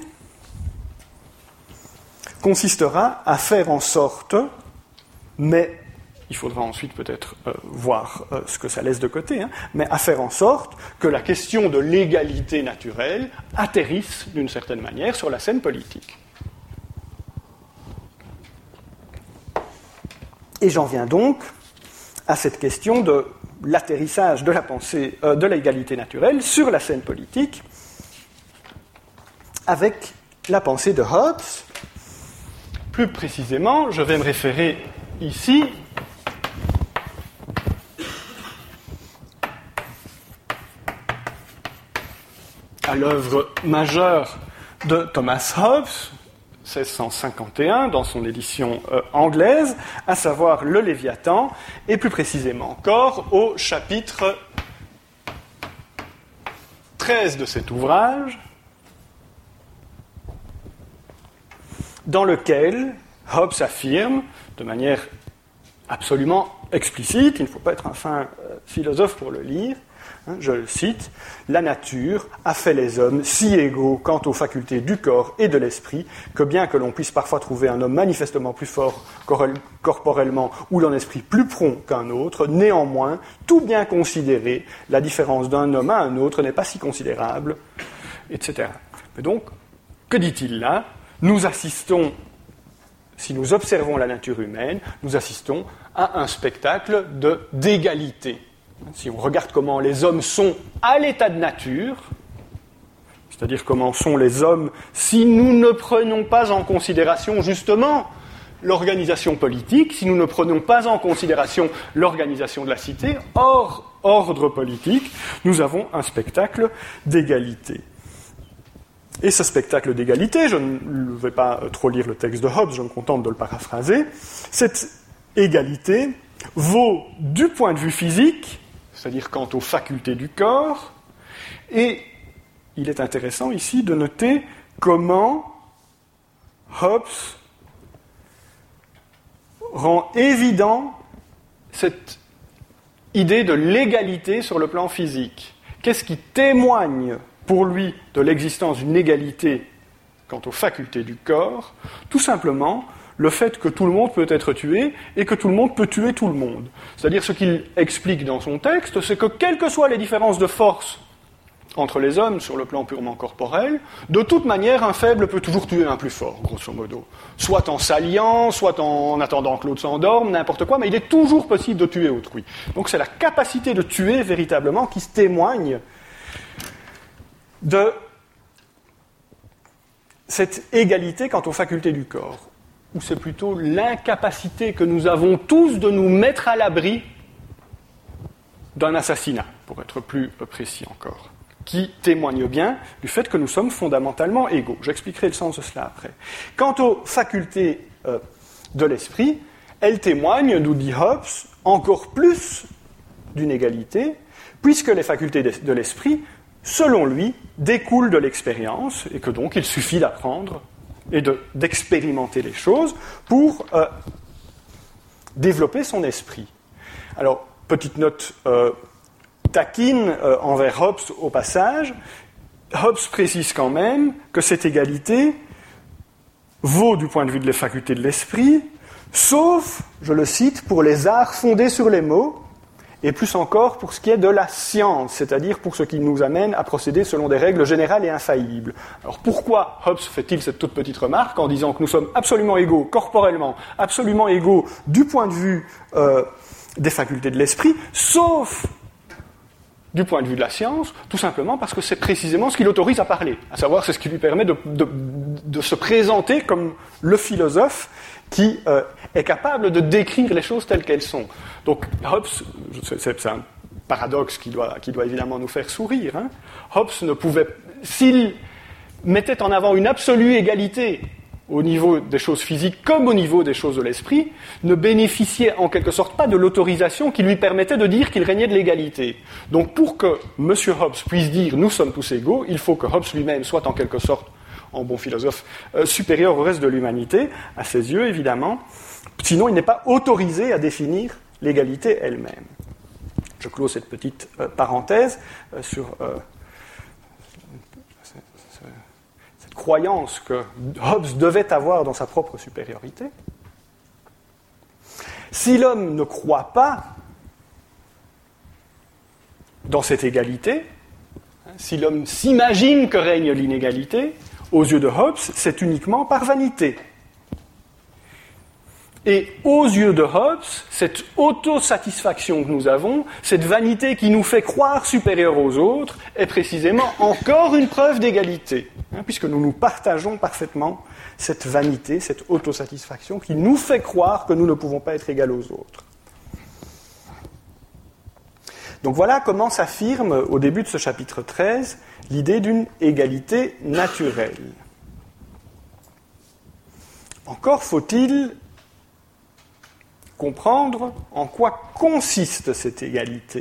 consistera à faire en sorte, mais il faudra ensuite peut-être euh, voir euh, ce que ça laisse de côté, hein, mais à faire en sorte que la question de l'égalité naturelle atterrisse d'une certaine manière sur la scène politique. Et j'en viens donc à cette question de l'atterrissage de la pensée, euh, de l'égalité naturelle sur la scène politique, avec la pensée de Hobbes. Plus précisément, je vais me référer ici à l'œuvre majeure de Thomas Hobbes, seize cent cinquante et un, dans son édition euh, anglaise, à savoir le Léviathan, et plus précisément encore au chapitre treize de cet ouvrage, dans lequel Hobbes affirme, de manière absolument explicite, il ne faut pas être un fin euh, philosophe pour le lire, hein, je le cite, « La nature a fait les hommes si égaux quant aux facultés du corps et de l'esprit que bien que l'on puisse parfois trouver un homme manifestement plus fort corporellement ou d'un esprit plus prompt qu'un autre, néanmoins, tout bien considéré, la différence d'un homme à un autre n'est pas si considérable, et cetera » Mais donc, que dit-il là ? Nous assistons, si nous observons la nature humaine, nous assistons à un spectacle de, d'égalité. Si on regarde comment les hommes sont à l'état de nature, c'est-à-dire comment sont les hommes si nous ne prenons pas en considération justement l'organisation politique, si nous ne prenons pas en considération l'organisation de la cité, hors ordre politique, nous avons un spectacle d'égalité. Et ce spectacle d'égalité, je ne vais pas trop lire le texte de Hobbes, je me contente de le paraphraser, cette égalité vaut du point de vue physique, c'est-à-dire quant aux facultés du corps, et il est intéressant ici de noter comment Hobbes rend évident cette idée de l'égalité sur le plan physique. Qu'est-ce qui témoigne pour lui de l'existence d'une égalité quant aux facultés du corps? Tout simplement le fait que tout le monde peut être tué et que tout le monde peut tuer tout le monde. C'est-à-dire ce qu'il explique dans son texte, c'est que quelles que soient les différences de force entre les hommes sur le plan purement corporel, de toute manière un faible peut toujours tuer un plus fort, grosso modo. Soit en s'alliant, soit en attendant que l'autre s'endorme, n'importe quoi, mais il est toujours possible de tuer autrui. Donc c'est la capacité de tuer véritablement qui se témoigne de cette égalité quant aux facultés du corps, ou c'est plutôt l'incapacité que nous avons tous de nous mettre à l'abri d'un assassinat, pour être plus précis encore, qui témoigne bien du fait que nous sommes fondamentalement égaux. J'expliquerai le sens de cela après. Quant aux facultés euh, de l'esprit, elles témoignent, nous dit Hobbes, encore plus d'une égalité, puisque les facultés de l'esprit, selon lui, découlent de l'expérience, et que donc il suffit d'apprendre et de, d'expérimenter les choses pour euh, développer son esprit. Alors, petite note euh, taquine euh, envers Hobbes au passage, Hobbes précise quand même que cette égalité vaut du point de vue de la faculté de l'esprit, sauf, je le cite, pour les arts fondés sur les mots, et plus encore pour ce qui est de la science, c'est-à-dire pour ce qui nous amène à procéder selon des règles générales et infaillibles. Alors pourquoi Hobbes fait-il cette toute petite remarque en disant que nous sommes absolument égaux corporellement, absolument égaux du point de vue euh, des facultés de l'esprit, sauf du point de vue de la science, tout simplement parce que c'est précisément ce qui l'autorise à parler, à savoir c'est ce qui lui permet de, de, de se présenter comme le philosophe qui euh, est capable de décrire les choses telles qu'elles sont. Donc Hobbes, c'est, c'est un paradoxe qui doit, qui doit évidemment nous faire sourire, hein. Hobbes ne pouvait, s'il mettait en avant une absolue égalité au niveau des choses physiques comme au niveau des choses de l'esprit, ne bénéficiait en quelque sorte pas de l'autorisation qui lui permettait de dire qu'il régnait de l'égalité. Donc pour que M. Hobbes puisse dire « nous sommes tous égaux », il faut que Hobbes lui-même soit en quelque sorte, en bon philosophe, euh, supérieur au reste de l'humanité, à ses yeux évidemment, sinon il n'est pas autorisé à définir l'égalité elle-même. Je clôt cette petite euh, parenthèse euh, sur euh, cette croyance que Hobbes devait avoir dans sa propre supériorité. Si l'homme ne croit pas dans cette égalité, hein, si l'homme s'imagine que règne l'inégalité, aux yeux de Hobbes, c'est uniquement par vanité. Et aux yeux de Hobbes, cette autosatisfaction que nous avons, cette vanité qui nous fait croire supérieurs aux autres, est précisément encore une preuve d'égalité, hein, puisque nous nous partageons parfaitement cette vanité, cette autosatisfaction qui nous fait croire que nous ne pouvons pas être égaux aux autres. Donc voilà comment s'affirme au début de ce chapitre treize l'idée d'une égalité naturelle. Encore faut-il comprendre en quoi consiste cette égalité.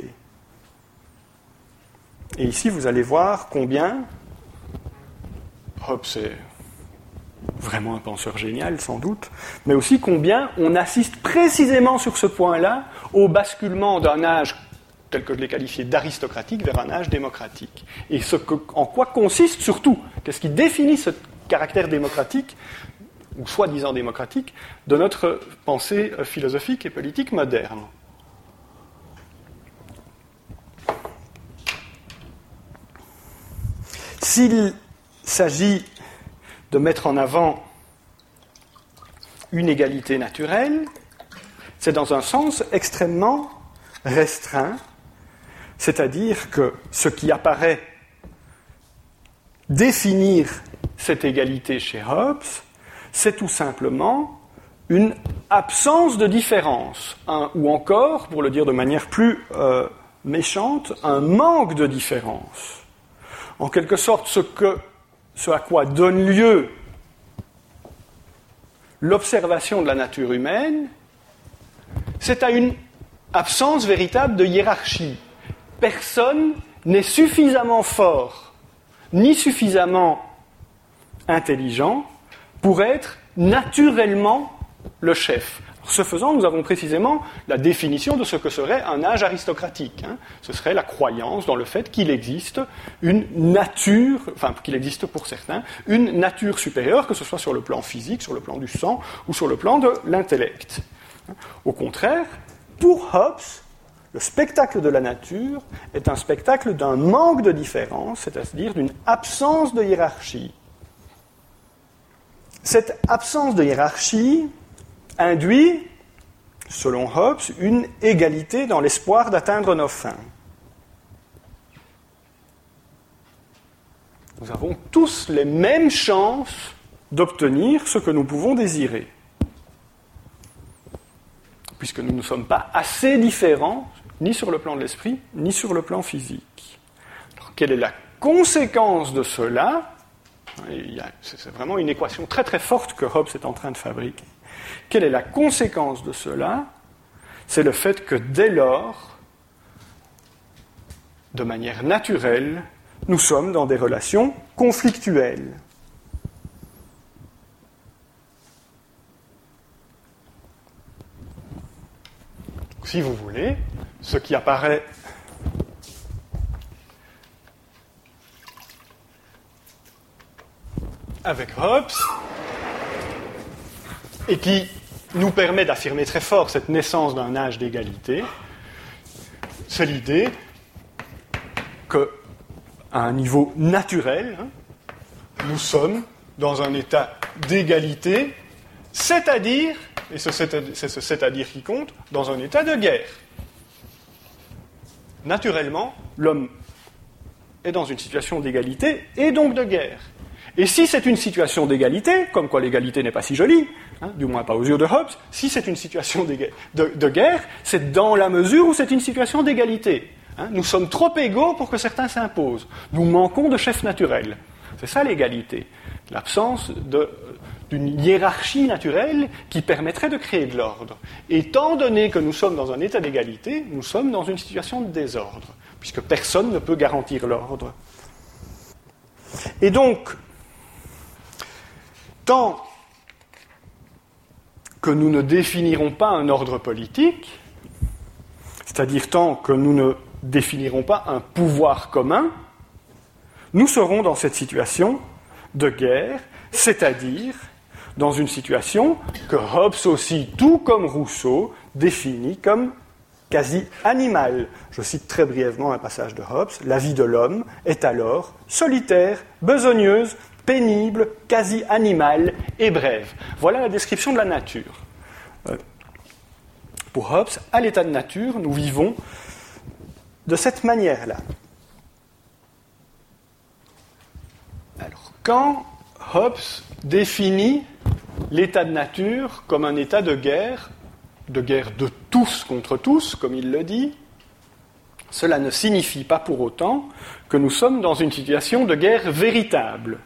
Et ici, vous allez voir combien Hobbes est vraiment un penseur génial, sans doute, mais aussi combien on assiste précisément sur ce point-là au basculement d'un âge tel que je l'ai qualifié d'aristocratique vers un âge démocratique. Et ce que, en quoi consiste surtout, qu'est-ce qui définit ce caractère démocratique ou soi-disant démocratique, de notre pensée philosophique et politique moderne. S'il s'agit de mettre en avant une égalité naturelle, c'est dans un sens extrêmement restreint, c'est-à-dire que ce qui apparaît définir cette égalité chez Hobbes, c'est tout simplement une absence de différence, un, ou encore, pour le dire de manière plus euh, méchante, un manque de différence. En quelque sorte, ce, que, ce à quoi donne lieu l'observation de la nature humaine, c'est à une absence véritable de hiérarchie. Personne n'est suffisamment fort, ni suffisamment intelligent, pour être naturellement le chef. Alors, ce faisant, nous avons précisément la définition de ce que serait un âge aristocratique. Hein. Ce serait la croyance dans le fait qu'il existe une nature, enfin qu'il existe pour certains, une nature supérieure, que ce soit sur le plan physique, sur le plan du sang ou sur le plan de l'intellect. Au contraire, pour Hobbes, le spectacle de la nature est un spectacle d'un manque de différence, c'est-à-dire d'une absence de hiérarchie. Cette absence de hiérarchie induit, selon Hobbes, une égalité dans l'espoir d'atteindre nos fins. Nous avons tous les mêmes chances d'obtenir ce que nous pouvons désirer, puisque nous ne sommes pas assez différents, ni sur le plan de l'esprit, ni sur le plan physique. Alors, quelle est la conséquence de cela ? Il y a, c'est vraiment une équation très très forte que Hobbes est en train de fabriquer. Quelle est la conséquence de cela ? C'est le fait que dès lors, de manière naturelle, nous sommes dans des relations conflictuelles. Si vous voulez, ce qui apparaît avec Hobbes, et qui nous permet d'affirmer très fort cette naissance d'un âge d'égalité, c'est l'idée qu'à un niveau naturel, hein, nous sommes dans un état d'égalité, c'est-à-dire, et c'est ce c'est-à-dire qui compte, dans un état de guerre. Naturellement, l'homme est dans une situation d'égalité et donc de guerre. Et si c'est une situation d'égalité, comme quoi l'égalité n'est pas si jolie, hein, du moins pas aux yeux de Hobbes, si c'est une situation de, de, de guerre, c'est dans la mesure où c'est une situation d'égalité. Hein. Nous sommes trop égaux pour que certains s'imposent. Nous manquons de chef naturel. C'est ça l'égalité. L'absence de, d'une hiérarchie naturelle qui permettrait de créer de l'ordre. Étant donné que nous sommes dans un état d'égalité, nous sommes dans une situation de désordre, puisque personne ne peut garantir l'ordre. Et donc, tant que nous ne définirons pas un ordre politique, c'est-à-dire tant que nous ne définirons pas un pouvoir commun, nous serons dans cette situation de guerre, c'est-à-dire dans une situation que Hobbes aussi, tout comme Rousseau, définit comme quasi animale. Je cite très brièvement un passage de Hobbes. La vie de l'homme est alors solitaire, besogneuse, pénible, quasi animale et brève. Voilà la description de la nature. Euh, pour Hobbes, à l'état de nature, nous vivons de cette manière-là. Alors, quand Hobbes définit l'état de nature comme un état de guerre, de guerre de tous contre tous, comme il le dit, cela ne signifie pas pour autant que nous sommes dans une situation de guerre véritable.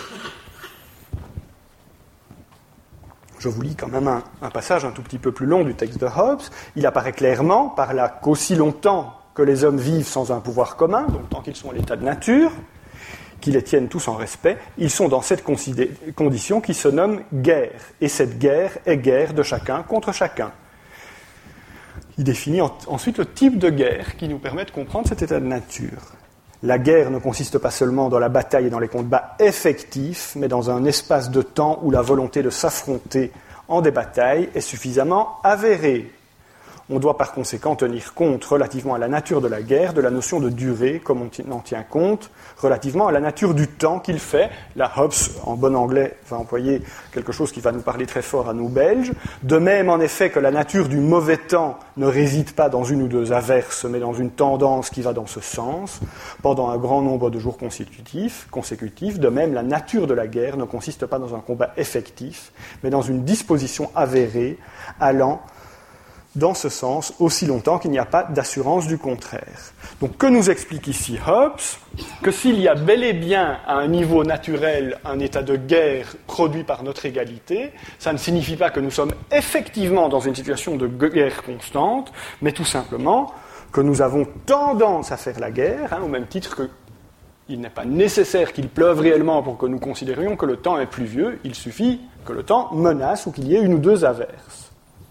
Je vous lis quand même un, un passage un tout petit peu plus long du texte de Hobbes. Il apparaît clairement par là qu'aussi longtemps que les hommes vivent sans un pouvoir commun, donc tant qu'ils sont à l'état de nature, qui les tiennent tous en respect, ils sont dans cette condition qui se nomme guerre. Et cette guerre est guerre de chacun contre chacun. Il définit ensuite le type de guerre qui nous permet de comprendre cet état de nature. La guerre ne consiste pas seulement dans la bataille et dans les combats effectifs, mais dans un espace de temps où la volonté de s'affronter en des batailles est suffisamment avérée. On doit par conséquent tenir compte, relativement à la nature de la guerre, de la notion de durée, comme on en tient compte, relativement à la nature du temps qu'il fait. Là, Hobbes, en bon anglais, va employer quelque chose qui va nous parler très fort à nous Belges. De même, en effet, que la nature du mauvais temps ne réside pas dans une ou deux averses, mais dans une tendance qui va dans ce sens, pendant un grand nombre de jours consécutifs. consécutifs. De même, la nature de la guerre ne consiste pas dans un combat effectif, mais dans une disposition avérée, allant dans ce sens, aussi longtemps qu'il n'y a pas d'assurance du contraire. Donc, que nous explique ici Hobbes ? Que s'il y a bel et bien, à un niveau naturel, un état de guerre produit par notre égalité, ça ne signifie pas que nous sommes effectivement dans une situation de guerre constante, mais tout simplement que nous avons tendance à faire la guerre, hein, au même titre que il n'est pas nécessaire qu'il pleuve réellement pour que nous considérions que le temps est pluvieux, il suffit que le temps menace ou qu'il y ait une ou deux averses.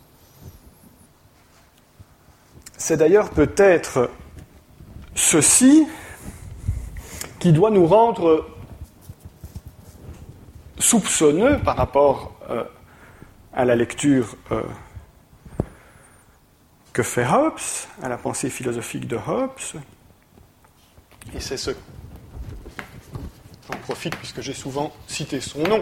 C'est d'ailleurs peut-être ceci qui doit nous rendre soupçonneux par rapport euh, à la lecture euh, que fait Hobbes, à la pensée philosophique de Hobbes. Et c'est ce... J'en profite puisque j'ai souvent cité son nom.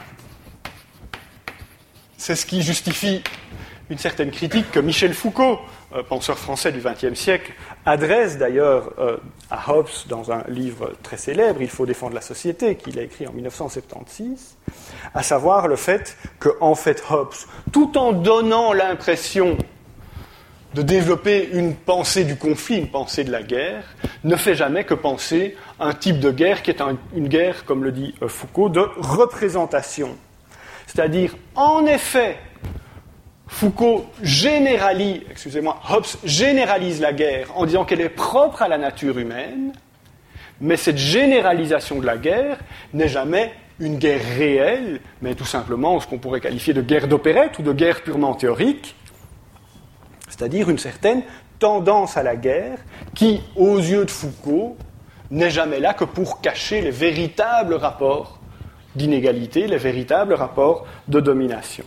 C'est ce qui justifie une certaine critique que Michel Foucault, euh, penseur français du vingtième siècle, adresse d'ailleurs euh, à Hobbes dans un livre très célèbre, Il faut défendre la société, qu'il a écrit en dix-neuf cent soixante-seize, à savoir le fait que, en fait, Hobbes, tout en donnant l'impression de développer une pensée du conflit, une pensée de la guerre, ne fait jamais que penser un type de guerre qui est un, une guerre, comme le dit euh, Foucault, de représentation. C'est-à-dire, en effet, Foucault généralise, excusez-moi, Hobbes généralise la guerre en disant qu'elle est propre à la nature humaine, mais cette généralisation de la guerre n'est jamais une guerre réelle, mais tout simplement ce qu'on pourrait qualifier de guerre d'opérette ou de guerre purement théorique, c'est-à-dire une certaine tendance à la guerre qui, aux yeux de Foucault, n'est jamais là que pour cacher les véritables rapports d'inégalité, les véritables rapports de domination.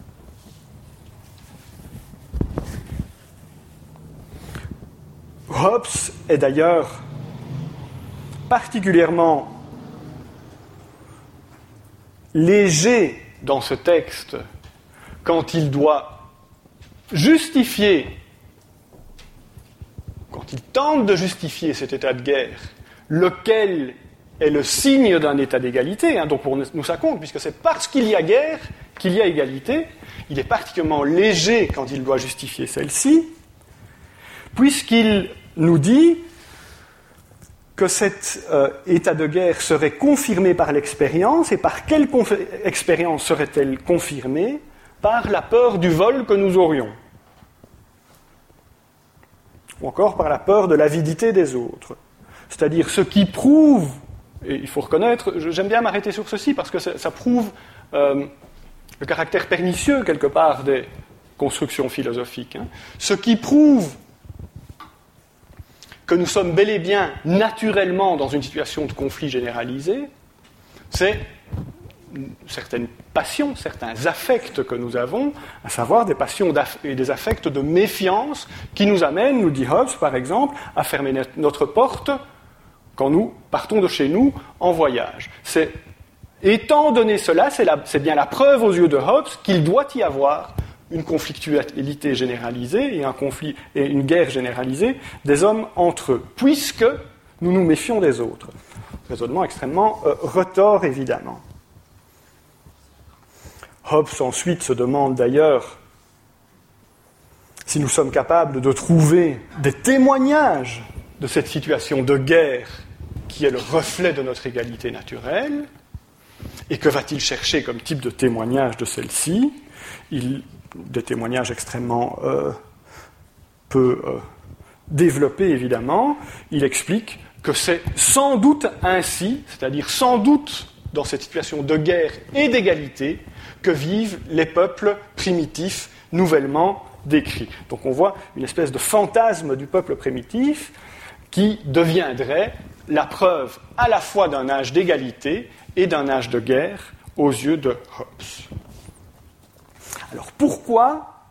Hobbes est d'ailleurs particulièrement léger dans ce texte quand il doit justifier, quand il tente de justifier cet état de guerre, lequel est le signe d'un état d'égalité, hein, donc pour nous ça compte, puisque c'est parce qu'il y a guerre qu'il y a égalité. Il est particulièrement léger quand il doit justifier celle-ci, puisqu'il nous dit que cet euh, état de guerre serait confirmé par l'expérience, et par quelle conf- expérience serait-elle confirmée ? Par la peur du vol que nous aurions, ou encore par la peur de l'avidité des autres. C'est-à-dire ce qui prouve, et il faut reconnaître, j'aime bien m'arrêter sur ceci, parce que ça, ça prouve euh, le caractère pernicieux, quelque part, des constructions philosophiques. Hein. Ce qui prouve que nous sommes bel et bien naturellement dans une situation de conflit généralisé, c'est certaines passions, certains affects que nous avons, à savoir des passions et des affects de méfiance qui nous amènent, nous dit Hobbes par exemple, à fermer notre porte quand nous partons de chez nous en voyage. C'est, étant donné cela, c'est, la, c'est bien la preuve aux yeux de Hobbes qu'il doit y avoir une conflictualité généralisée et un conflit et une guerre généralisée des hommes entre eux, puisque nous nous méfions des autres. Raisonnement extrêmement euh, retors, évidemment. Hobbes ensuite se demande d'ailleurs si nous sommes capables de trouver des témoignages de cette situation de guerre qui est le reflet de notre égalité naturelle, et que va-t-il chercher comme type de témoignage de celle-ci ? Il, des témoignages extrêmement euh, peu euh, développés, évidemment. Il explique que c'est sans doute ainsi, c'est-à-dire sans doute dans cette situation de guerre et d'égalité, que vivent les peuples primitifs nouvellement décrits. Donc on voit une espèce de fantasme du peuple primitif qui deviendrait la preuve à la fois d'un âge d'égalité et d'un âge de guerre aux yeux de Hobbes. Alors pourquoi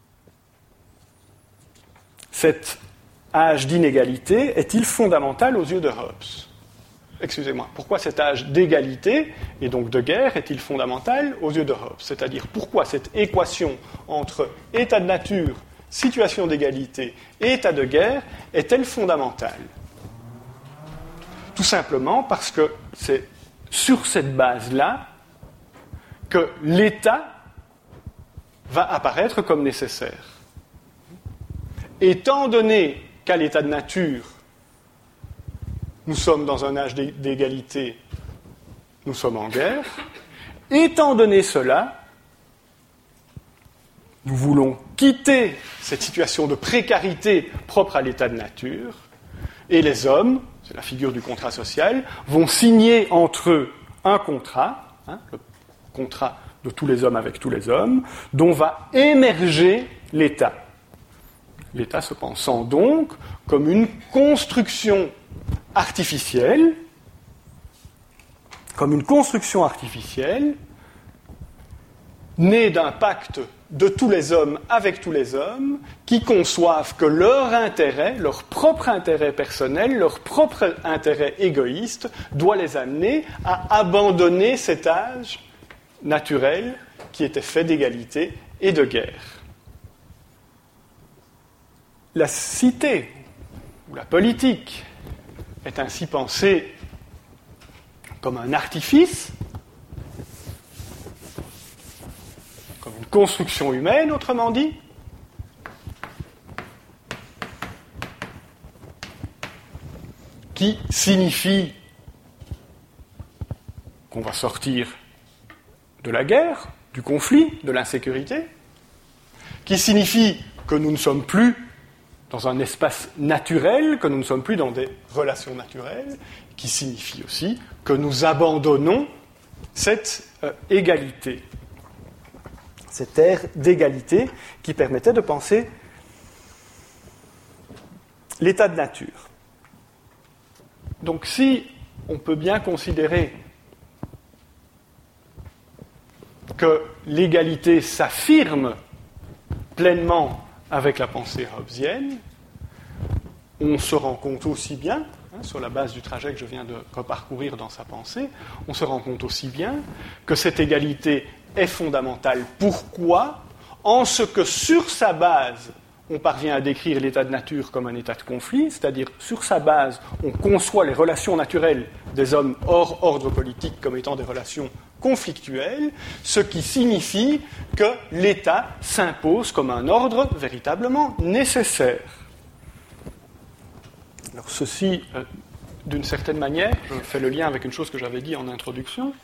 cet âge d'inégalité est-il fondamental aux yeux de Hobbes ? Excusez-moi, pourquoi cet âge d'égalité et donc de guerre est-il fondamental aux yeux de Hobbes ? C'est-à-dire pourquoi cette équation entre état de nature, situation d'égalité et état de guerre est-elle fondamentale ? Tout simplement parce que c'est sur cette base-là que l'État va apparaître comme nécessaire. Étant donné qu'à l'état de nature, nous sommes dans un âge d'égalité, nous sommes en guerre, étant donné cela, nous voulons quitter cette situation de précarité propre à l'état de nature, et les hommes, c'est la figure du contrat social, vont signer entre eux un contrat, hein, le contrat de tous les hommes avec tous les hommes, dont va émerger l'État. L'État se pensant donc comme une construction artificielle, comme une construction artificielle, née d'un pacte de tous les hommes avec tous les hommes, qui conçoivent que leur intérêt, leur propre intérêt personnel, leur propre intérêt égoïste, doit les amener à abandonner cet âge naturel qui était fait d'égalité et de guerre. La cité, ou la politique, est ainsi pensée comme un artifice, comme une construction humaine, autrement dit, qui signifie qu'on va sortir de la guerre, du conflit, de l'insécurité, qui signifie que nous ne sommes plus dans un espace naturel, que nous ne sommes plus dans des relations naturelles, qui signifie aussi que nous abandonnons cette euh, égalité, cette ère d'égalité qui permettait de penser l'état de nature. Donc si on peut bien considérer que l'égalité s'affirme pleinement avec la pensée hobbesienne, on se rend compte aussi bien, hein, sur la base du trajet que je viens de reparcourir dans sa pensée, on se rend compte aussi bien que cette égalité est fondamentale. Pourquoi ? En ce que sur sa base, on parvient à décrire l'état de nature comme un état de conflit, c'est-à-dire sur sa base, on conçoit les relations naturelles des hommes hors ordre politique comme étant des relations conflictuelles, ce qui signifie que l'État s'impose comme un ordre véritablement nécessaire. Alors ceci, euh, d'une certaine manière, je fais le lien avec une chose que j'avais dit en introduction,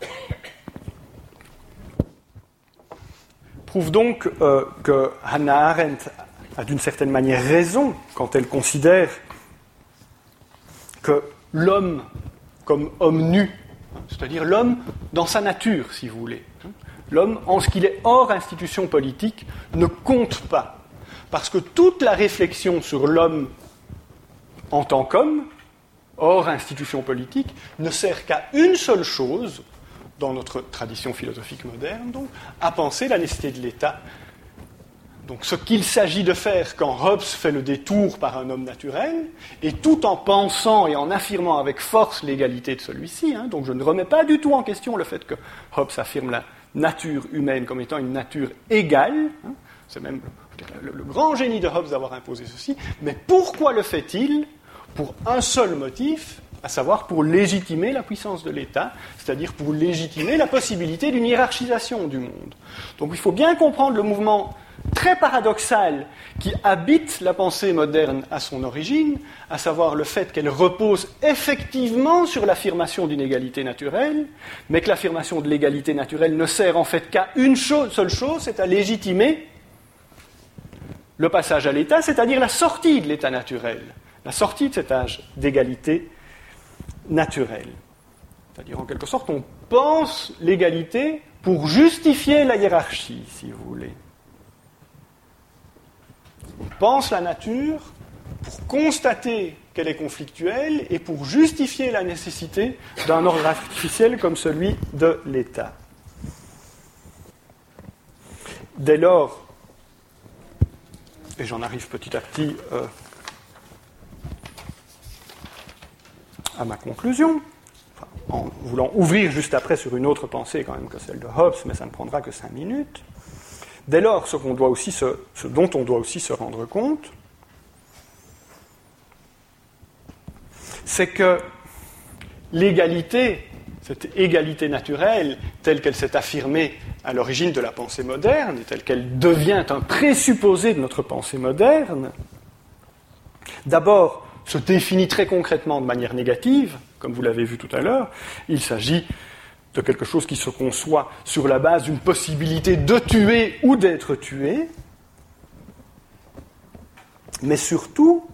prouve donc euh, que Hannah Arendt a d'une certaine manière raison quand elle considère que l'homme comme homme nu, c'est-à-dire l'homme dans sa nature, si vous voulez, l'homme en ce qu'il est hors institution politique, ne compte pas. Parce que toute la réflexion sur l'homme en tant qu'homme, hors institution politique, ne sert qu'à une seule chose, dans notre tradition philosophique moderne, donc, à penser la nécessité de l'État donc ce qu'il s'agit de faire quand Hobbes fait le détour par un homme naturel, et tout en pensant et en affirmant avec force l'égalité de celui-ci, hein, donc je ne remets pas du tout en question le fait que Hobbes affirme la nature humaine comme étant une nature égale, hein, c'est même le, le, le grand génie de Hobbes d'avoir imposé ceci, mais pourquoi le fait-il? Pour un seul motif, à savoir pour légitimer la puissance de l'État, c'est-à-dire pour légitimer la possibilité d'une hiérarchisation du monde. Donc il faut bien comprendre le mouvement très paradoxal qui habite la pensée moderne à son origine, à savoir le fait qu'elle repose effectivement sur l'affirmation d'une égalité naturelle, mais que l'affirmation de l'égalité naturelle ne sert en fait qu'à une chose, seule chose, c'est à légitimer le passage à l'État, c'est-à-dire la sortie de l'État naturel, la sortie de cet âge d'égalité naturelle. C'est-à-dire, en quelque sorte, on pense l'égalité pour justifier la hiérarchie, si vous voulez. On pense la nature pour constater qu'elle est conflictuelle et pour justifier la nécessité d'un ordre artificiel comme celui de l'État. Dès lors, et j'en arrive petit à petit euh, à ma conclusion, enfin, en voulant ouvrir juste après sur une autre pensée quand même que celle de Hobbes, mais ça ne prendra que cinq minutes. Dès lors, ce, qu'on doit aussi se, ce dont on doit aussi se rendre compte, c'est que l'égalité, cette égalité naturelle, telle qu'elle s'est affirmée à l'origine de la pensée moderne, et telle qu'elle devient un présupposé de notre pensée moderne, d'abord se définit très concrètement de manière négative, comme vous l'avez vu tout à l'heure. Il s'agit de quelque chose qui se conçoit sur la base d'une possibilité de tuer ou d'être tué, mais surtout,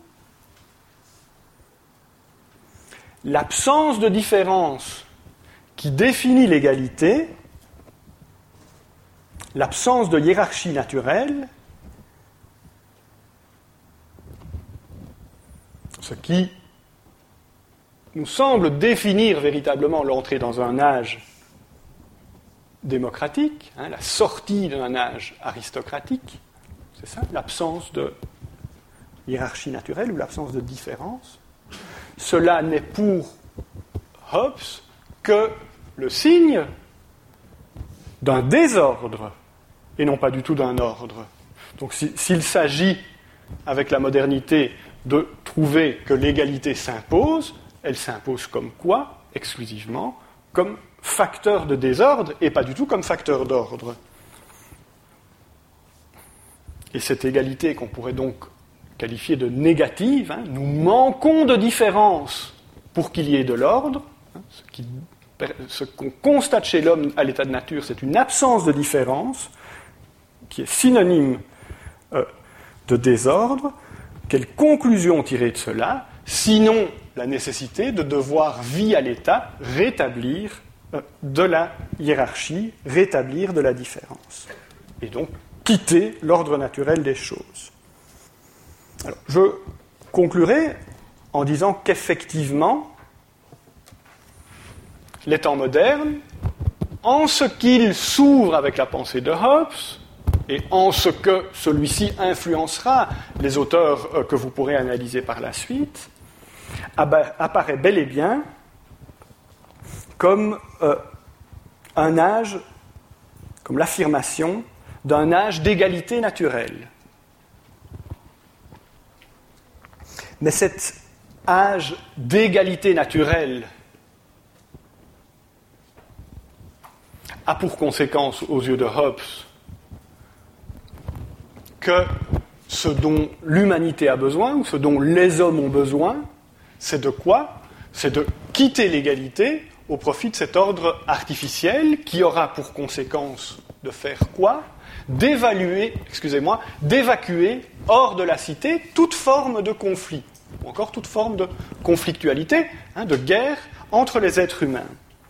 l'absence de différence qui définit l'égalité, l'absence de hiérarchie naturelle, ce qui nous semble définir véritablement l'entrée dans un âge démocratique, hein, la sortie d'un âge aristocratique, c'est ça, l'absence de hiérarchie naturelle ou l'absence de différence. Cela n'est pour Hobbes que le signe d'un désordre et non pas du tout d'un ordre. Donc si, s'il s'agit, avec la modernité, de trouver que l'égalité s'impose, elle s'impose comme quoi, exclusivement, comme facteur de désordre et pas du tout comme facteur d'ordre. Et cette égalité qu'on pourrait donc qualifier de négative, hein, nous manquons de différence pour qu'il y ait de l'ordre, hein, ce, qui, ce qu'on constate chez l'homme à l'état de nature, c'est une absence de différence qui est synonyme euh, de désordre. Quelle conclusion tirer de cela, sinon la nécessité de devoir, via l'État, rétablir euh, de la hiérarchie, rétablir de la différence. Et donc, quitter l'ordre naturel des choses. Alors, je conclurai en disant qu'effectivement, les temps modernes, en ce qu'il s'ouvre avec la pensée de Hobbes, et en ce que celui-ci influencera les auteurs euh, que vous pourrez analyser par la suite, apparaît bel et bien comme euh, un âge, comme l'affirmation d'un âge d'égalité naturelle. Mais cet âge d'égalité naturelle a pour conséquence, aux yeux de Hobbes, que ce dont l'humanité a besoin, ou ce dont les hommes ont besoin, c'est de quoi? C'est de quitter l'égalité au profit de cet ordre artificiel qui aura pour conséquence de faire quoi? D'évaluer, excusez-moi, d'évacuer hors de la cité toute forme de conflit, ou encore toute forme de conflictualité, hein, de guerre entre les êtres humains.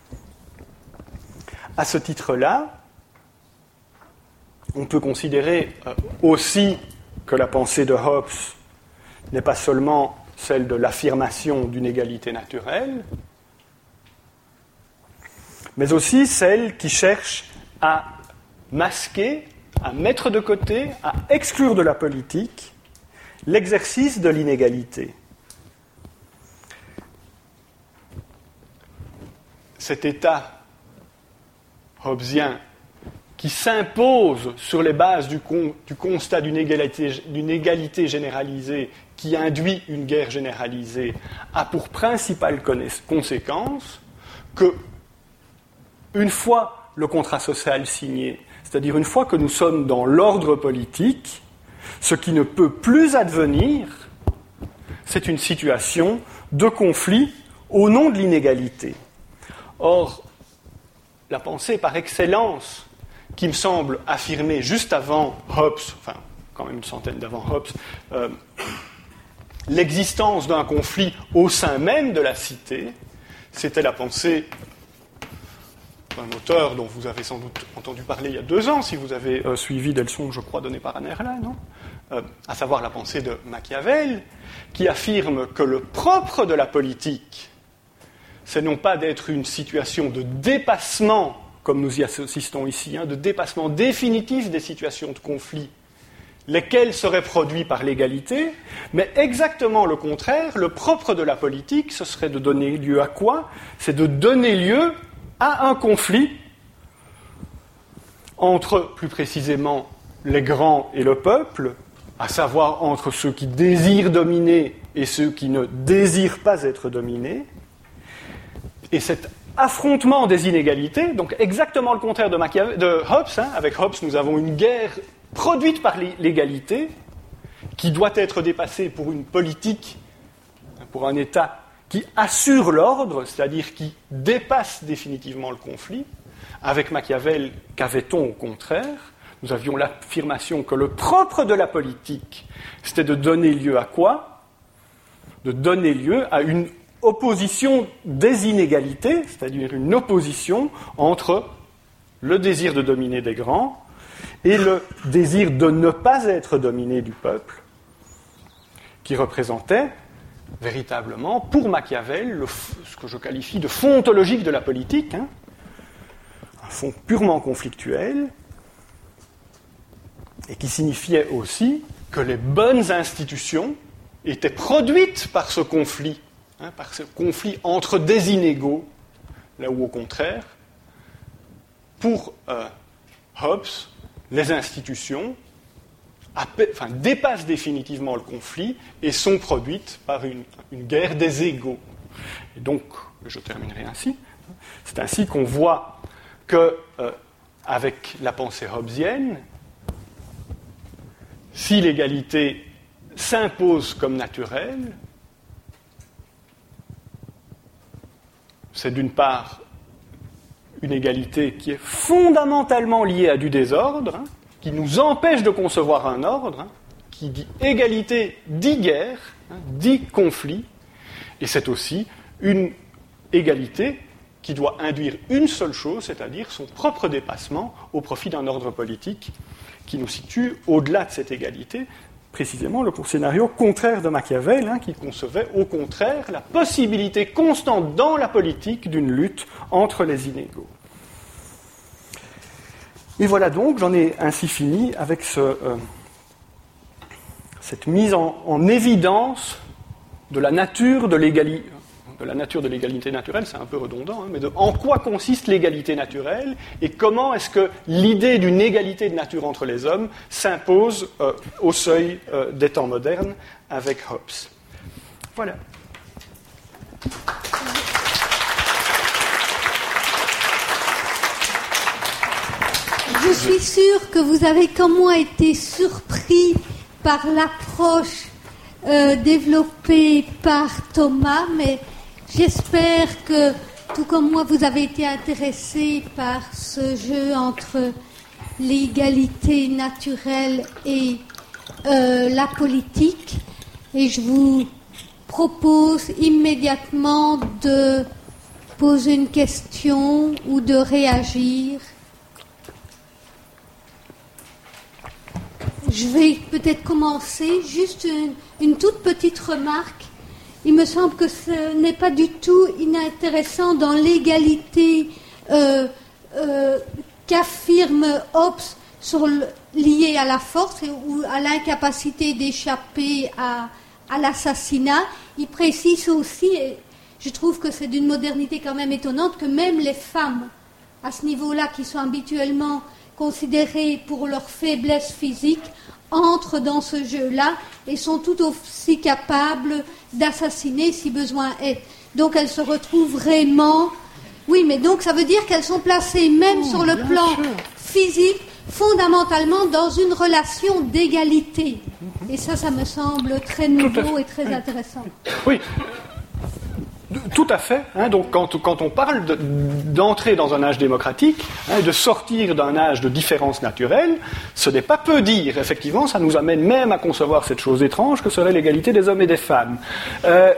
À ce titre-là, on peut considérer euh, aussi que la pensée de Hobbes n'est pas seulement celle de l'affirmation d'une égalité naturelle, mais aussi celle qui cherche à masquer, à mettre de côté, à exclure de la politique l'exercice de l'inégalité. Cet état hobbesien qui s'impose sur les bases du, con, du constat d'une égalité, d'une égalité généralisée qui induit une guerre généralisée, a pour principale conséquence que, une fois le contrat social signé, c'est-à-dire une fois que nous sommes dans l'ordre politique, ce qui ne peut plus advenir, c'est une situation de conflit au nom de l'inégalité. Or, la pensée par excellence qui me semble affirmer juste avant Hobbes, enfin quand même une centaine d'avant Hobbes, euh, l'existence d'un conflit au sein même de la cité, c'était la pensée d'un auteur dont vous avez sans doute entendu parler il y a deux ans, si vous avez euh, suivi des leçons, je crois, données par Anne Erlin, non euh, à savoir la pensée de Machiavel, qui affirme que le propre de la politique, c'est non pas d'être une situation de dépassement, comme nous y assistons ici, hein, de dépassement définitif des situations de conflit, lesquels seraient produits par l'égalité, mais exactement le contraire. Le propre de la politique, ce serait de donner lieu à quoi ? C'est de donner lieu à un conflit entre, plus précisément, les grands et le peuple, à savoir entre ceux qui désirent dominer et ceux qui ne désirent pas être dominés. Et cet affrontement des inégalités, donc exactement le contraire de, Machiavel, de Hobbes, hein, avec Hobbes, nous avons une guerre produite par l'égalité, qui doit être dépassée pour une politique, pour un État qui assure l'ordre, c'est-à-dire qui dépasse définitivement le conflit. Avec Machiavel, qu'avait-on au contraire ? Nous avions l'affirmation que le propre de la politique, c'était de donner lieu à quoi ? De donner lieu à une opposition des inégalités, c'est-à-dire une opposition entre le désir de dominer des grands et le désir de ne pas être dominé du peuple, qui représentait véritablement, pour Machiavel, le, ce que je qualifie de fond ontologique de la politique, hein, un fond purement conflictuel, et qui signifiait aussi que les bonnes institutions étaient produites par ce conflit, hein, par ce conflit entre des inégaux, là où au contraire, pour euh, Hobbes, les institutions enfin, dépassent définitivement le conflit et sont produites par une, une guerre des égaux. Et donc, je terminerai ainsi, c'est ainsi qu'on voit que, euh, avec la pensée hobbesienne, si l'égalité s'impose comme naturelle, c'est d'une part une égalité qui est fondamentalement liée à du désordre, hein, qui nous empêche de concevoir un ordre, hein, qui dit égalité dit guerre, hein, dit conflit, et c'est aussi une égalité qui doit induire une seule chose, c'est-à-dire son propre dépassement au profit d'un ordre politique qui nous situe au-delà de cette égalité, précisément le scénario contraire de Machiavel, hein, qui concevait au contraire la possibilité constante dans la politique d'une lutte entre les inégaux. Et voilà donc, j'en ai ainsi fini avec ce, euh, cette mise en, en évidence de la nature de l'égalité. De la nature de l'égalité naturelle, c'est un peu redondant, hein, mais de en quoi consiste l'égalité naturelle et comment est-ce que l'idée d'une égalité de nature entre les hommes s'impose euh, au seuil euh, des temps modernes avec Hobbes. Voilà. Je suis sûre que vous avez comme moi été surpris par l'approche euh, développée par Thomas, mais j'espère que, tout comme moi, vous avez été intéressé par ce jeu entre l'égalité naturelle et euh, la politique. Et je vous propose immédiatement de poser une question ou de réagir. Je vais peut-être commencer, juste une, une toute petite remarque. Il me semble que ce n'est pas du tout inintéressant dans l'égalité euh, euh, qu'affirme Hobbes sur le, liées à la force ou à l'incapacité d'échapper à, à l'assassinat. Il précise aussi, et je trouve que c'est d'une modernité quand même étonnante, que même les femmes, à ce niveau-là, qui sont habituellement considérées pour leur faiblesse physique, entrent dans ce jeu-là et sont tout aussi capables d'assassiner si besoin est. Donc elles se retrouvent vraiment... Oui, mais donc ça veut dire qu'elles sont placées même oh, sur le plan sûr. physique, fondamentalement dans une relation d'égalité. Et ça, ça me semble très nouveau et très intéressant. Oui. Tout à fait. Hein, donc, quand, quand on parle de, d'entrer dans un âge démocratique, hein, de sortir d'un âge de différence naturelle, ce n'est pas peu dire. Effectivement, ça nous amène même à concevoir cette chose étrange que serait l'égalité des hommes et des femmes. Euh,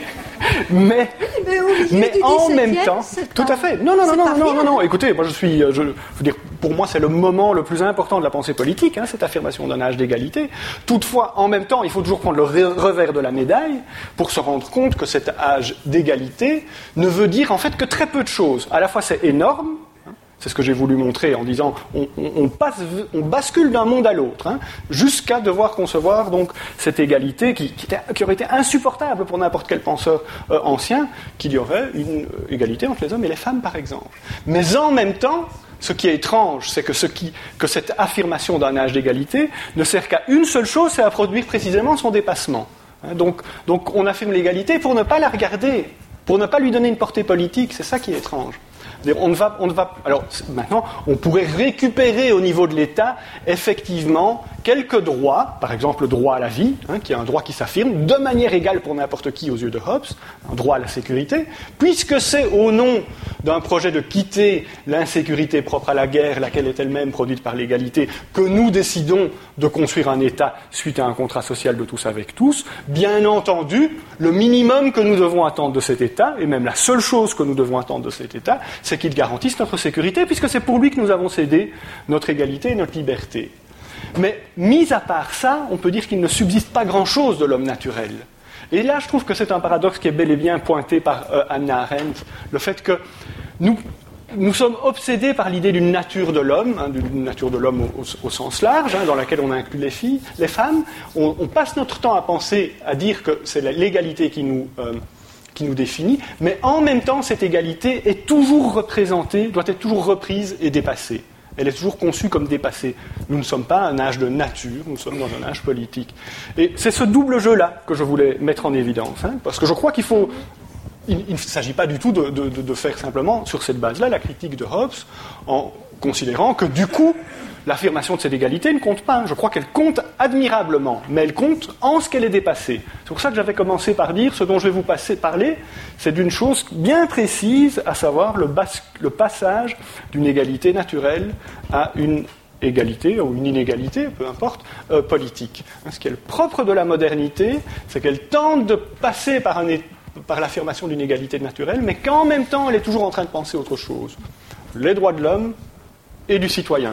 mais, mais, mais en même temps, tout à fait. Non, non, non, non, non, non, non. Écoutez, moi, je suis, je, je veux dire, pour moi, c'est le moment le plus important de la pensée politique, hein, cette affirmation d'un âge d'égalité. Toutefois, en même temps, il faut toujours prendre le revers de la médaille pour se rendre compte que cet âge d'égalité ne veut dire en fait que très peu de choses. À la fois, c'est énorme. C'est ce que j'ai voulu montrer en disant on, on, on, passe, on bascule d'un monde à l'autre, hein, jusqu'à devoir concevoir donc cette égalité qui, qui, était, qui aurait été insupportable pour n'importe quel penseur euh, ancien, qu'il y aurait une égalité entre les hommes et les femmes, par exemple. Mais en même temps, ce qui est étrange, c'est que, ce qui, que cette affirmation d'un âge d'égalité ne sert qu'à une seule chose, c'est à produire précisément son dépassement. Hein, donc, donc on affirme l'égalité pour ne pas la regarder, pour ne pas lui donner une portée politique, c'est ça qui est étrange. On ne va, on ne va, alors maintenant, on pourrait récupérer au niveau de l'État, effectivement, quelques droits, par exemple le droit à la vie, hein, qui est un droit qui s'affirme de manière égale pour n'importe qui aux yeux de Hobbes, un droit à la sécurité, puisque c'est au nom d'un projet de quitter l'insécurité propre à la guerre, laquelle est elle-même produite par l'égalité, que nous décidons de construire un État suite à un contrat social de tous avec tous. Bien entendu, le minimum que nous devons attendre de cet État, et même la seule chose que nous devons attendre de cet État, c'est qu'il garantisse notre sécurité, puisque c'est pour lui que nous avons cédé notre égalité et notre liberté. Mais, mis à part ça, on peut dire qu'il ne subsiste pas grand-chose de l'homme naturel. Et là, je trouve que c'est un paradoxe qui est bel et bien pointé par euh, Hannah Arendt, le fait que nous, nous sommes obsédés par l'idée d'une nature de l'homme, hein, d'une nature de l'homme au, au, au sens large, hein, dans laquelle on inclut les filles, les femmes. On, on passe notre temps à penser, à dire que c'est l'égalité qui nous... Euh, qui nous définit, mais en même temps, cette égalité est toujours représentée, doit être toujours reprise et dépassée. Elle est toujours conçue comme dépassée. Nous ne sommes pas un âge de nature, nous sommes dans un âge politique. Et c'est ce double jeu-là que je voulais mettre en évidence, hein, parce que je crois qu'il faut... Il, il ne s'agit pas du tout de, de, de faire simplement, sur cette base-là, la critique de Hobbes, en considérant que, du coup, l'affirmation de cette égalité ne compte pas. Je crois qu'elle compte admirablement, mais elle compte en ce qu'elle est dépassée. C'est pour ça que j'avais commencé par dire, ce dont je vais vous passer, parler, c'est d'une chose bien précise, à savoir le, bas, le passage d'une égalité naturelle à une égalité, ou une inégalité, peu importe, euh, politique. Ce qui est le propre de la modernité, c'est qu'elle tente de passer par, un, par l'affirmation d'une égalité naturelle, mais qu'en même temps, elle est toujours en train de penser autre chose. Les droits de l'homme et du citoyen.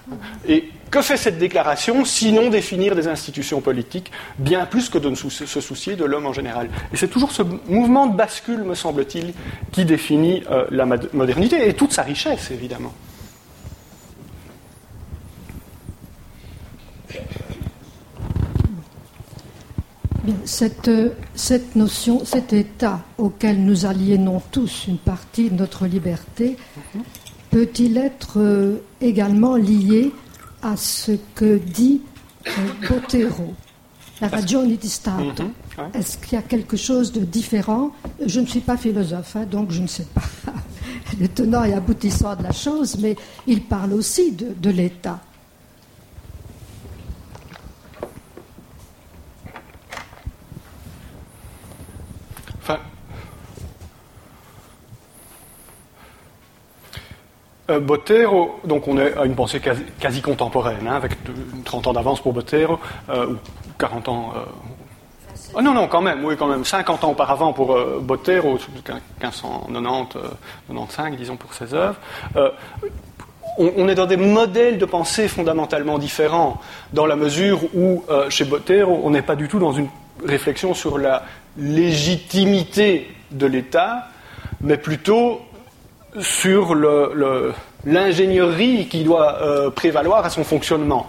Et que fait cette déclaration, sinon définir des institutions politiques, bien plus que de se soucier de l'homme en général. Et c'est toujours ce mouvement de bascule, me semble-t-il, qui définit euh, la modernité, et toute sa richesse, évidemment. Bien, cette, cette notion, cet état auquel nous aliénons tous une partie de notre liberté, mm-hmm. peut-il être euh, également lié à ce que dit euh, Botero, la ragione di Stato? Mm-hmm. Ouais. Est-ce qu'il y a quelque chose de différent? Je ne suis pas philosophe, hein, donc je ne sais pas les tenants et aboutissants de la chose, mais il parle aussi de, de l'État. Enfin, euh, Botero, donc on est à une pensée quasi, quasi contemporaine, hein, avec trente ans d'avance pour Botero, euh, ou quarante ans. Euh, oh non, non, quand même, oui, quand même, cinquante ans auparavant pour euh, Botero, quinze cent quatre-vingt-dix, euh, quatre-vingt-quinze, disons, pour ses œuvres. Euh, on, on est dans des modèles de pensée fondamentalement différents, dans la mesure où, euh, chez Botero, on n'est pas du tout dans une réflexion sur la légitimité de l'État, mais plutôt sur le, le, l'ingénierie qui doit euh, prévaloir à son fonctionnement.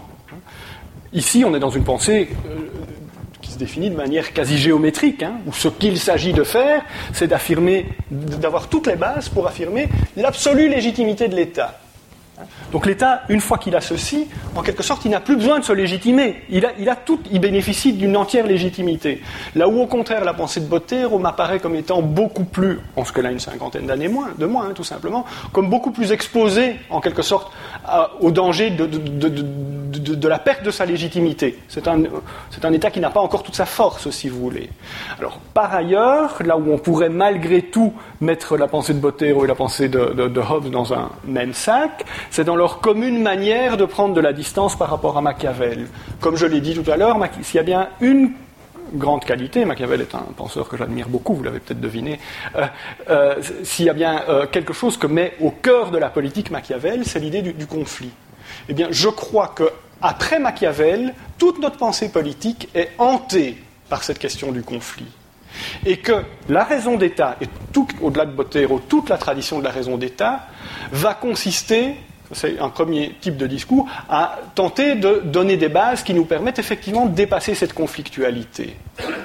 Ici, on est dans une pensée euh, qui se définit de manière quasi géométrique, hein, où ce qu'il s'agit de faire, c'est d'affirmer, d'avoir toutes les bases pour affirmer l'absolue légitimité de l'État. Donc l'État, une fois qu'il a ceci, en quelque sorte, il n'a plus besoin de se légitimer. Il, a, il, a tout, il bénéficie d'une entière légitimité. Là où, au contraire, la pensée de Botero m'apparaît comme étant beaucoup plus, en ce que là, une cinquantaine d'années moins, de moins, hein, tout simplement, comme beaucoup plus exposée, en quelque sorte, à, au danger de, de, de, de, de, de la perte de sa légitimité. C'est un, c'est un État qui n'a pas encore toute sa force, si vous voulez. Alors, par ailleurs, là où on pourrait malgré tout mettre la pensée de Botero et la pensée de, de, de Hobbes dans un même sac, c'est dans leur commune manière de prendre de la distance par rapport à Machiavel. Comme je l'ai dit tout à l'heure, s'il y a bien une grande qualité, Machiavel est un penseur que j'admire beaucoup, vous l'avez peut-être deviné, euh, euh, s'il y a bien euh, quelque chose que met au cœur de la politique Machiavel, c'est l'idée du, du conflit. Eh bien, je crois qu'après Machiavel, toute notre pensée politique est hantée par cette question du conflit. Et que la raison d'État, et tout, au-delà de Botero, toute la tradition de la raison d'État, va consister, c'est un premier type de discours, à tenter de donner des bases qui nous permettent effectivement de dépasser cette conflictualité.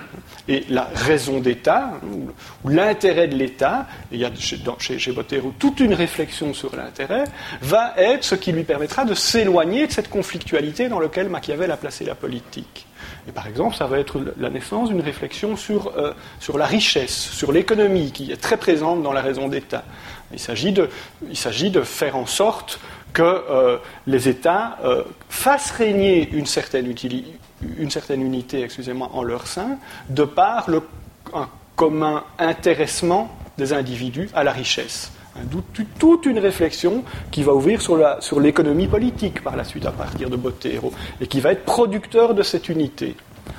Et la raison d'État, ou l'intérêt de l'État, et il y a chez, dans, chez, chez Botero toute une réflexion sur l'intérêt, va être ce qui lui permettra de s'éloigner de cette conflictualité dans laquelle Machiavel a placé la politique. Et par exemple, ça va être la naissance d'une réflexion sur, euh, sur la richesse, sur l'économie, qui est très présente dans la raison d'État. Il s'agit de, il s'agit de faire en sorte que euh, les États euh, fassent régner une certaine, utili- une certaine unité, excusez-moi, en leur sein, de par le, un commun intéressement des individus à la richesse. Toute une réflexion qui va ouvrir sur, la, sur l'économie politique par la suite à partir de Botero et qui va être producteur de cette unité.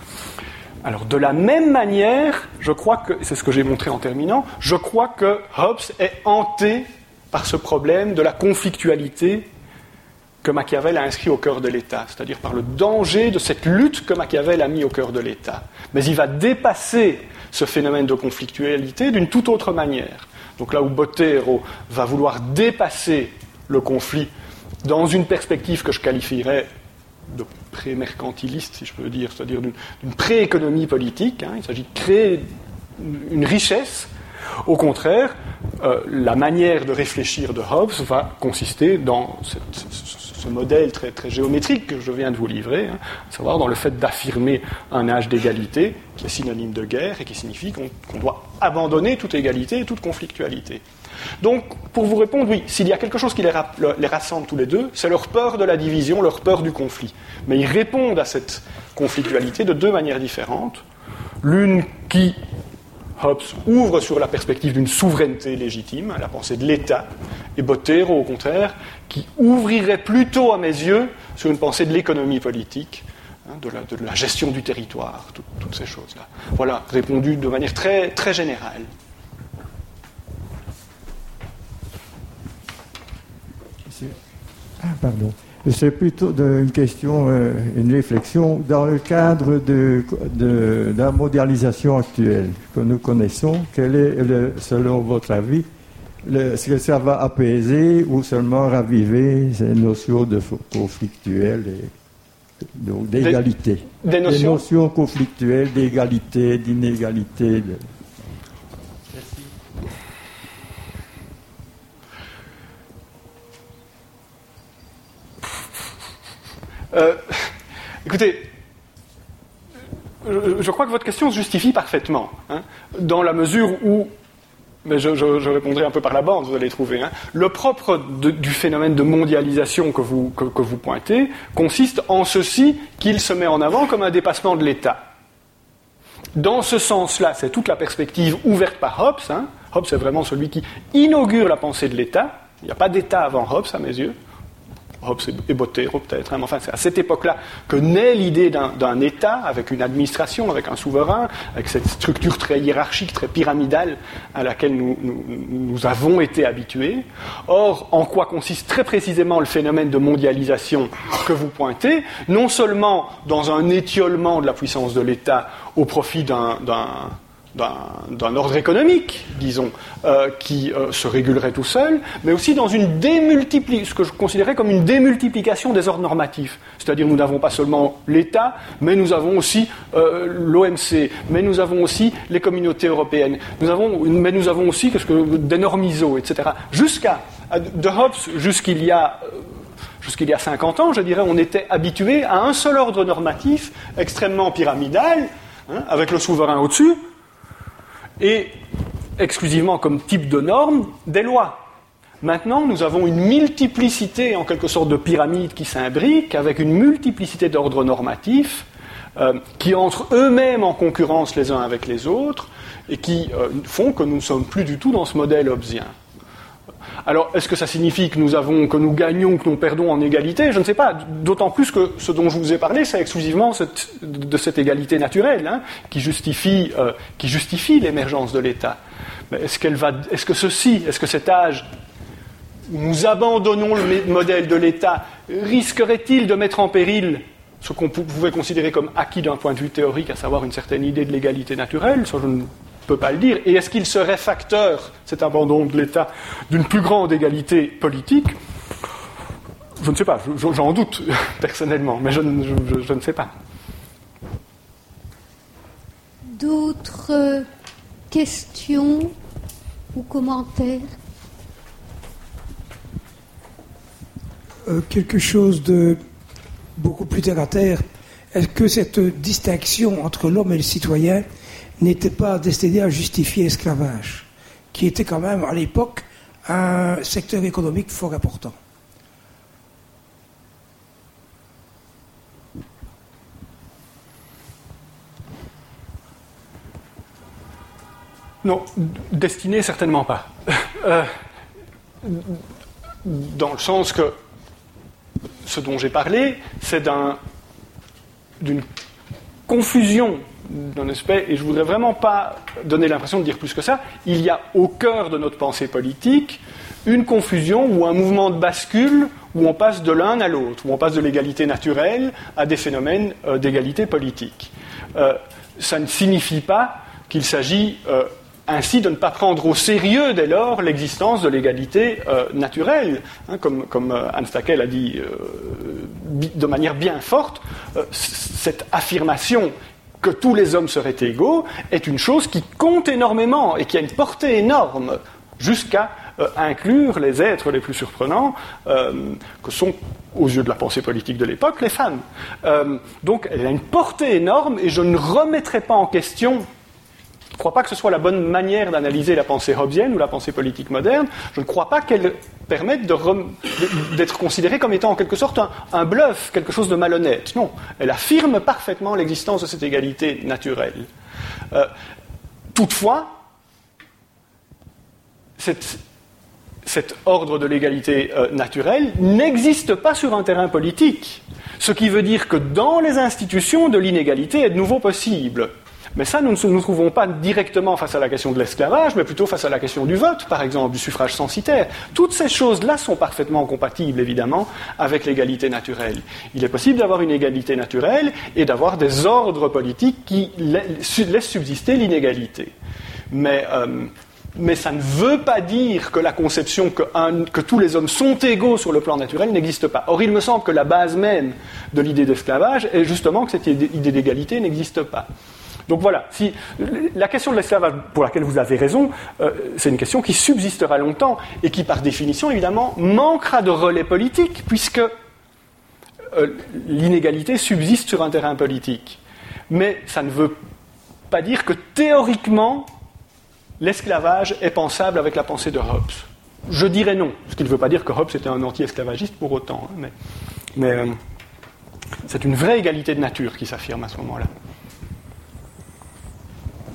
Alors de la même manière, je crois que, c'est ce que j'ai montré en terminant, je crois que Hobbes est hanté par ce problème de la conflictualité que Machiavel a inscrit au cœur de l'État, c'est-à-dire par le danger de cette lutte que Machiavel a mis au cœur de l'État. Mais il va dépasser ce phénomène de conflictualité d'une toute autre manière. Donc là où Botero va vouloir dépasser le conflit dans une perspective que je qualifierais de pré-mercantiliste, si je peux dire, c'est-à-dire d'une, d'une pré-économie politique, hein, il s'agit de créer une richesse. Au contraire, euh, la manière de réfléchir de Hobbes va consister dans cette, ce, ce modèle très, très géométrique que je viens de vous livrer, hein, à savoir dans le fait d'affirmer un âge d'égalité qui est synonyme de guerre et qui signifie qu'on, qu'on doit abandonner toute égalité et toute conflictualité. Donc, pour vous répondre, oui, s'il y a quelque chose qui les, ra- les rassemble tous les deux, c'est leur peur de la division, leur peur du conflit. Mais ils répondent à cette conflictualité de deux manières différentes. L'une qui, Hobbes, ouvre sur la perspective d'une souveraineté légitime, la pensée de l'État, et Botero, au contraire, qui ouvrirait plutôt, à mes yeux, sur une pensée de l'économie politique, hein, de, la, de la gestion du territoire, tout, toutes ces choses-là. Voilà, répondu de manière très, très générale. Ah, pardon. C'est plutôt de, une question, euh, une réflexion dans le cadre de, de, de la mondialisation actuelle que nous connaissons. Quel est, le, selon votre avis, le, est-ce que ça va apaiser ou seulement raviver ces notions de conflictuelles et donc d'égalité, des, des, notions... des notions conflictuelles d'égalité, d'inégalité. De... Euh, écoutez, je, je crois que votre question se justifie parfaitement, hein, dans la mesure où, mais je, je, je répondrai un peu par la bande, vous allez trouver, hein, le propre de, du phénomène de mondialisation que vous, que, que vous pointez consiste en ceci qu'il se met en avant comme un dépassement de l'État. Dans ce sens-là, c'est toute la perspective ouverte par Hobbes. Hein. Hobbes est vraiment celui qui inaugure la pensée de l'État. Il n'y a pas d'État avant Hobbes, à mes yeux. Hobbes et Botero peut-être, hein, mais enfin c'est à cette époque-là que naît l'idée d'un, d'un État avec une administration, avec un souverain, avec cette structure très hiérarchique, très pyramidale à laquelle nous, nous, nous avons été habitués. Or, en quoi consiste très précisément le phénomène de mondialisation que vous pointez, non seulement dans un étiolement de la puissance de l'État au profit d'un, d'un d'un, d'un ordre économique, disons, euh, qui euh, se régulerait tout seul, mais aussi dans une démultipli- ce que je considérais comme une démultiplication des ordres normatifs. C'est-à-dire nous n'avons pas seulement l'État, mais nous avons aussi euh, l'O M C, mais nous avons aussi les communautés européennes, nous avons, mais nous avons aussi qu'est-ce que, des normes I S O, et cetera. Jusqu'à, de Hobbes jusqu'il y a... Euh, Jusqu'il y a cinquante ans, je dirais, on était habitué à un seul ordre normatif extrêmement pyramidal, hein, avec le souverain au-dessus, et exclusivement comme type de norme, des lois. Maintenant, nous avons une multiplicité, en quelque sorte, de pyramides qui s'imbriquent, avec une multiplicité d'ordres normatifs, euh, qui entrent eux-mêmes en concurrence les uns avec les autres, et qui euh, font que nous ne sommes plus du tout dans ce modèle hobbesien. Alors, est-ce que ça signifie que nous avons, que nous gagnons, que nous perdons en égalité ? Je ne sais pas. D'autant plus que ce dont je vous ai parlé, c'est exclusivement cette, de cette égalité naturelle, hein, qui justifie, euh, qui justifie l'émergence de l'État. Mais est-ce qu'elle va, est-ce que ceci, est-ce que cet âge où nous abandonnons le modèle de l'État risquerait-il de mettre en péril ce qu'on pouvait considérer comme acquis d'un point de vue théorique, à savoir une certaine idée de l'égalité naturelle ? Ça, je ne peut pas le dire. Et est-ce qu'il serait facteur, cet abandon de l'État, d'une plus grande égalité politique ? Je ne sais pas, j'en doute personnellement, mais je, je, je, je ne sais pas. D'autres questions ou commentaires ? euh, Quelque chose de beaucoup plus terre à terre. Est-ce que cette distinction entre l'homme et le citoyen n'était pas destiné à justifier l'esclavage, qui était quand même, à l'époque, un secteur économique fort important. Non, destiné, certainement pas. euh, dans le sens que ce dont j'ai parlé, c'est d'un, d'une confusion d'un aspect, et je ne voudrais vraiment pas donner l'impression de dire plus que ça, il y a au cœur de notre pensée politique une confusion ou un mouvement de bascule où on passe de l'un à l'autre, où on passe de l'égalité naturelle à des phénomènes euh, d'égalité politique. Euh, ça ne signifie pas qu'il s'agit euh, ainsi de ne pas prendre au sérieux dès lors l'existence de l'égalité euh, naturelle. Hein, comme, comme euh, Hans Stackel a dit euh, de manière bien forte, euh, cette affirmation que tous les hommes seraient égaux, est une chose qui compte énormément et qui a une portée énorme, jusqu'à euh, inclure les êtres les plus surprenants, euh, que sont, aux yeux de la pensée politique de l'époque, les femmes. Euh, donc, elle a une portée énorme, et je ne remettrai pas en question... Je ne crois pas que ce soit la bonne manière d'analyser la pensée hobbesienne ou la pensée politique moderne. Je ne crois pas qu'elle permette de rem... d'être considérée comme étant en quelque sorte un, un bluff, quelque chose de malhonnête. Non, elle affirme parfaitement l'existence de cette égalité naturelle. Euh, toutefois, cette, cet ordre de l'égalité euh, naturelle n'existe pas sur un terrain politique. Ce qui veut dire que dans les institutions, de l'inégalité est de nouveau possible. Mais ça, nous ne nous trouvons pas directement face à la question de l'esclavage, mais plutôt face à la question du vote, par exemple, du suffrage censitaire. Toutes ces choses-là sont parfaitement compatibles, évidemment, avec l'égalité naturelle. Il est possible d'avoir une égalité naturelle et d'avoir des ordres politiques qui laissent subsister l'inégalité. Mais, euh, mais ça ne veut pas dire que la conception que, un, que tous les hommes sont égaux sur le plan naturel n'existe pas. Or, il me semble que la base même de l'idée d'esclavage est justement que cette idée d'égalité n'existe pas. Donc voilà, si, la question de l'esclavage, pour laquelle vous avez raison, euh, c'est une question qui subsistera longtemps et qui, par définition, évidemment, manquera de relais politique, puisque euh, l'inégalité subsiste sur un terrain politique. Mais ça ne veut pas dire que, théoriquement, l'esclavage est pensable avec la pensée de Hobbes. Je dirais non, ce qui ne veut pas dire que Hobbes était un anti-esclavagiste pour autant, hein, mais, mais euh, c'est une vraie égalité de nature qui s'affirme à ce moment-là. D'autres ?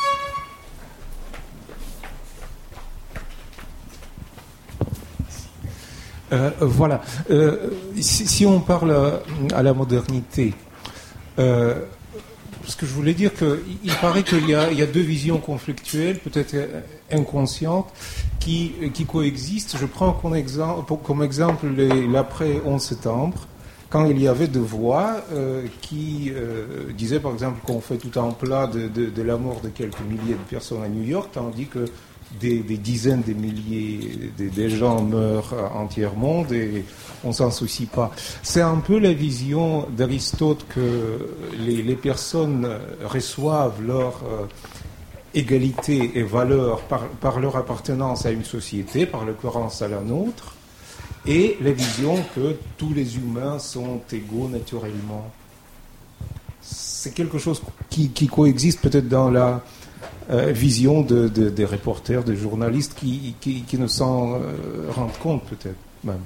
Euh, voilà. Euh, si, si on parle à, à la modernité, euh, ce que je voulais dire, qu'il il paraît qu'il y a, il y a deux visions conflictuelles, peut-être inconscientes, qui, qui coexistent. Je prends comme exemple, comme exemple les, l'après onze septembre quand il y avait deux voix euh, qui euh, disaient par exemple qu'on fait tout un plat de, de, de la mort de quelques milliers de personnes à New York, tandis que des, des dizaines de milliers de, des gens meurent en tiers-monde et on s'en soucie pas. C'est un peu la vision d'Aristote que les, les personnes reçoivent leur euh, égalité et valeur par, par leur appartenance à une société, par l'occurrence à la nôtre, et la vision que tous les humains sont égaux naturellement. C'est quelque chose qui, qui coexiste peut-être dans la euh, vision de, de, des reporters, des journalistes qui, qui, qui ne s'en euh, rendent compte peut-être même.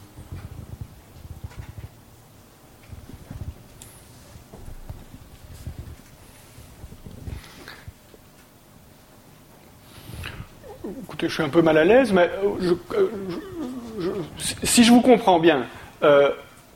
Écoutez, je suis un peu mal à l'aise, mais je, je, je, si je vous comprends bien, euh,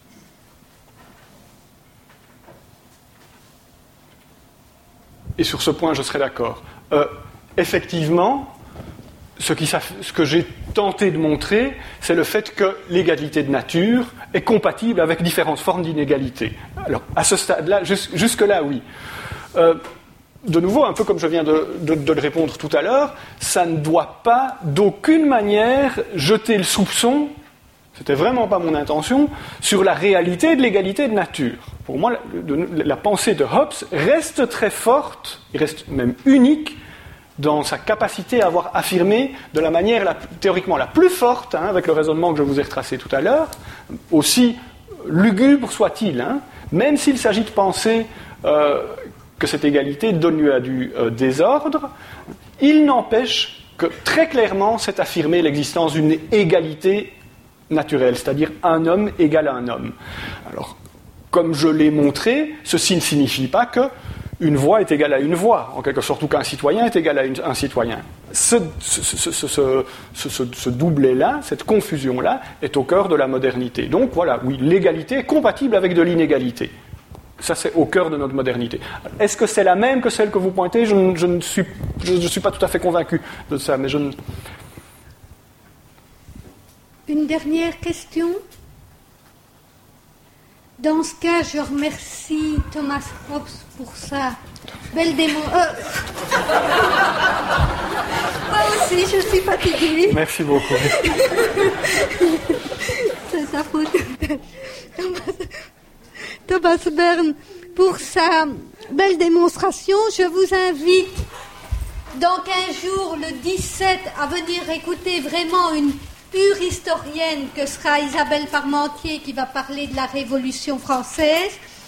et sur ce point je serai d'accord, euh, effectivement, ce, qui, ce que j'ai tenté de montrer, c'est le fait que l'égalité de nature est compatible avec différentes formes d'inégalité. Alors, à ce stade-là, jusque-là, oui. Euh, De nouveau, un peu comme je viens de, de, de le répondre tout à l'heure, ça ne doit pas d'aucune manière jeter le soupçon, c'était vraiment pas mon intention, sur la réalité de l'égalité de nature. Pour moi, la, de, la pensée de Hobbes reste très forte, il reste même unique dans sa capacité à avoir affirmé de la manière la, théoriquement la plus forte, hein, avec le raisonnement que je vous ai retracé tout à l'heure, aussi lugubre soit-il, hein, même s'il s'agit de penser euh, que cette égalité donne lieu à du euh, désordre, il n'empêche que très clairement c'est affirmé l'existence d'une égalité naturelle, c'est-à-dire un homme égal à un homme. Alors, comme je l'ai montré, ceci ne signifie pas qu'une voix est égale à une voix, en quelque sorte, ou qu'un citoyen est égal à une, un citoyen. Ce, ce, ce, ce, ce, ce, ce doublet-là, cette confusion-là, est au cœur de la modernité. Donc voilà, oui, l'égalité est compatible avec de l'inégalité. Ça, c'est au cœur de notre modernité. Est-ce que c'est la même que celle que vous pointez ? Je ne, je ne suis, je, je suis pas tout à fait convaincu de ça, mais je ne... Une dernière question. Dans ce cas, je remercie Thomas Hobbes pour sa belle démo. Euh... Moi aussi, je suis fatiguée. Merci beaucoup. C'est sa faute. Thomas Berne, pour sa belle démonstration. Je vous invite dans quinze jours, le dix-sept, à venir écouter vraiment une pure historienne que sera Isabelle Parmentier qui va parler de la Révolution française.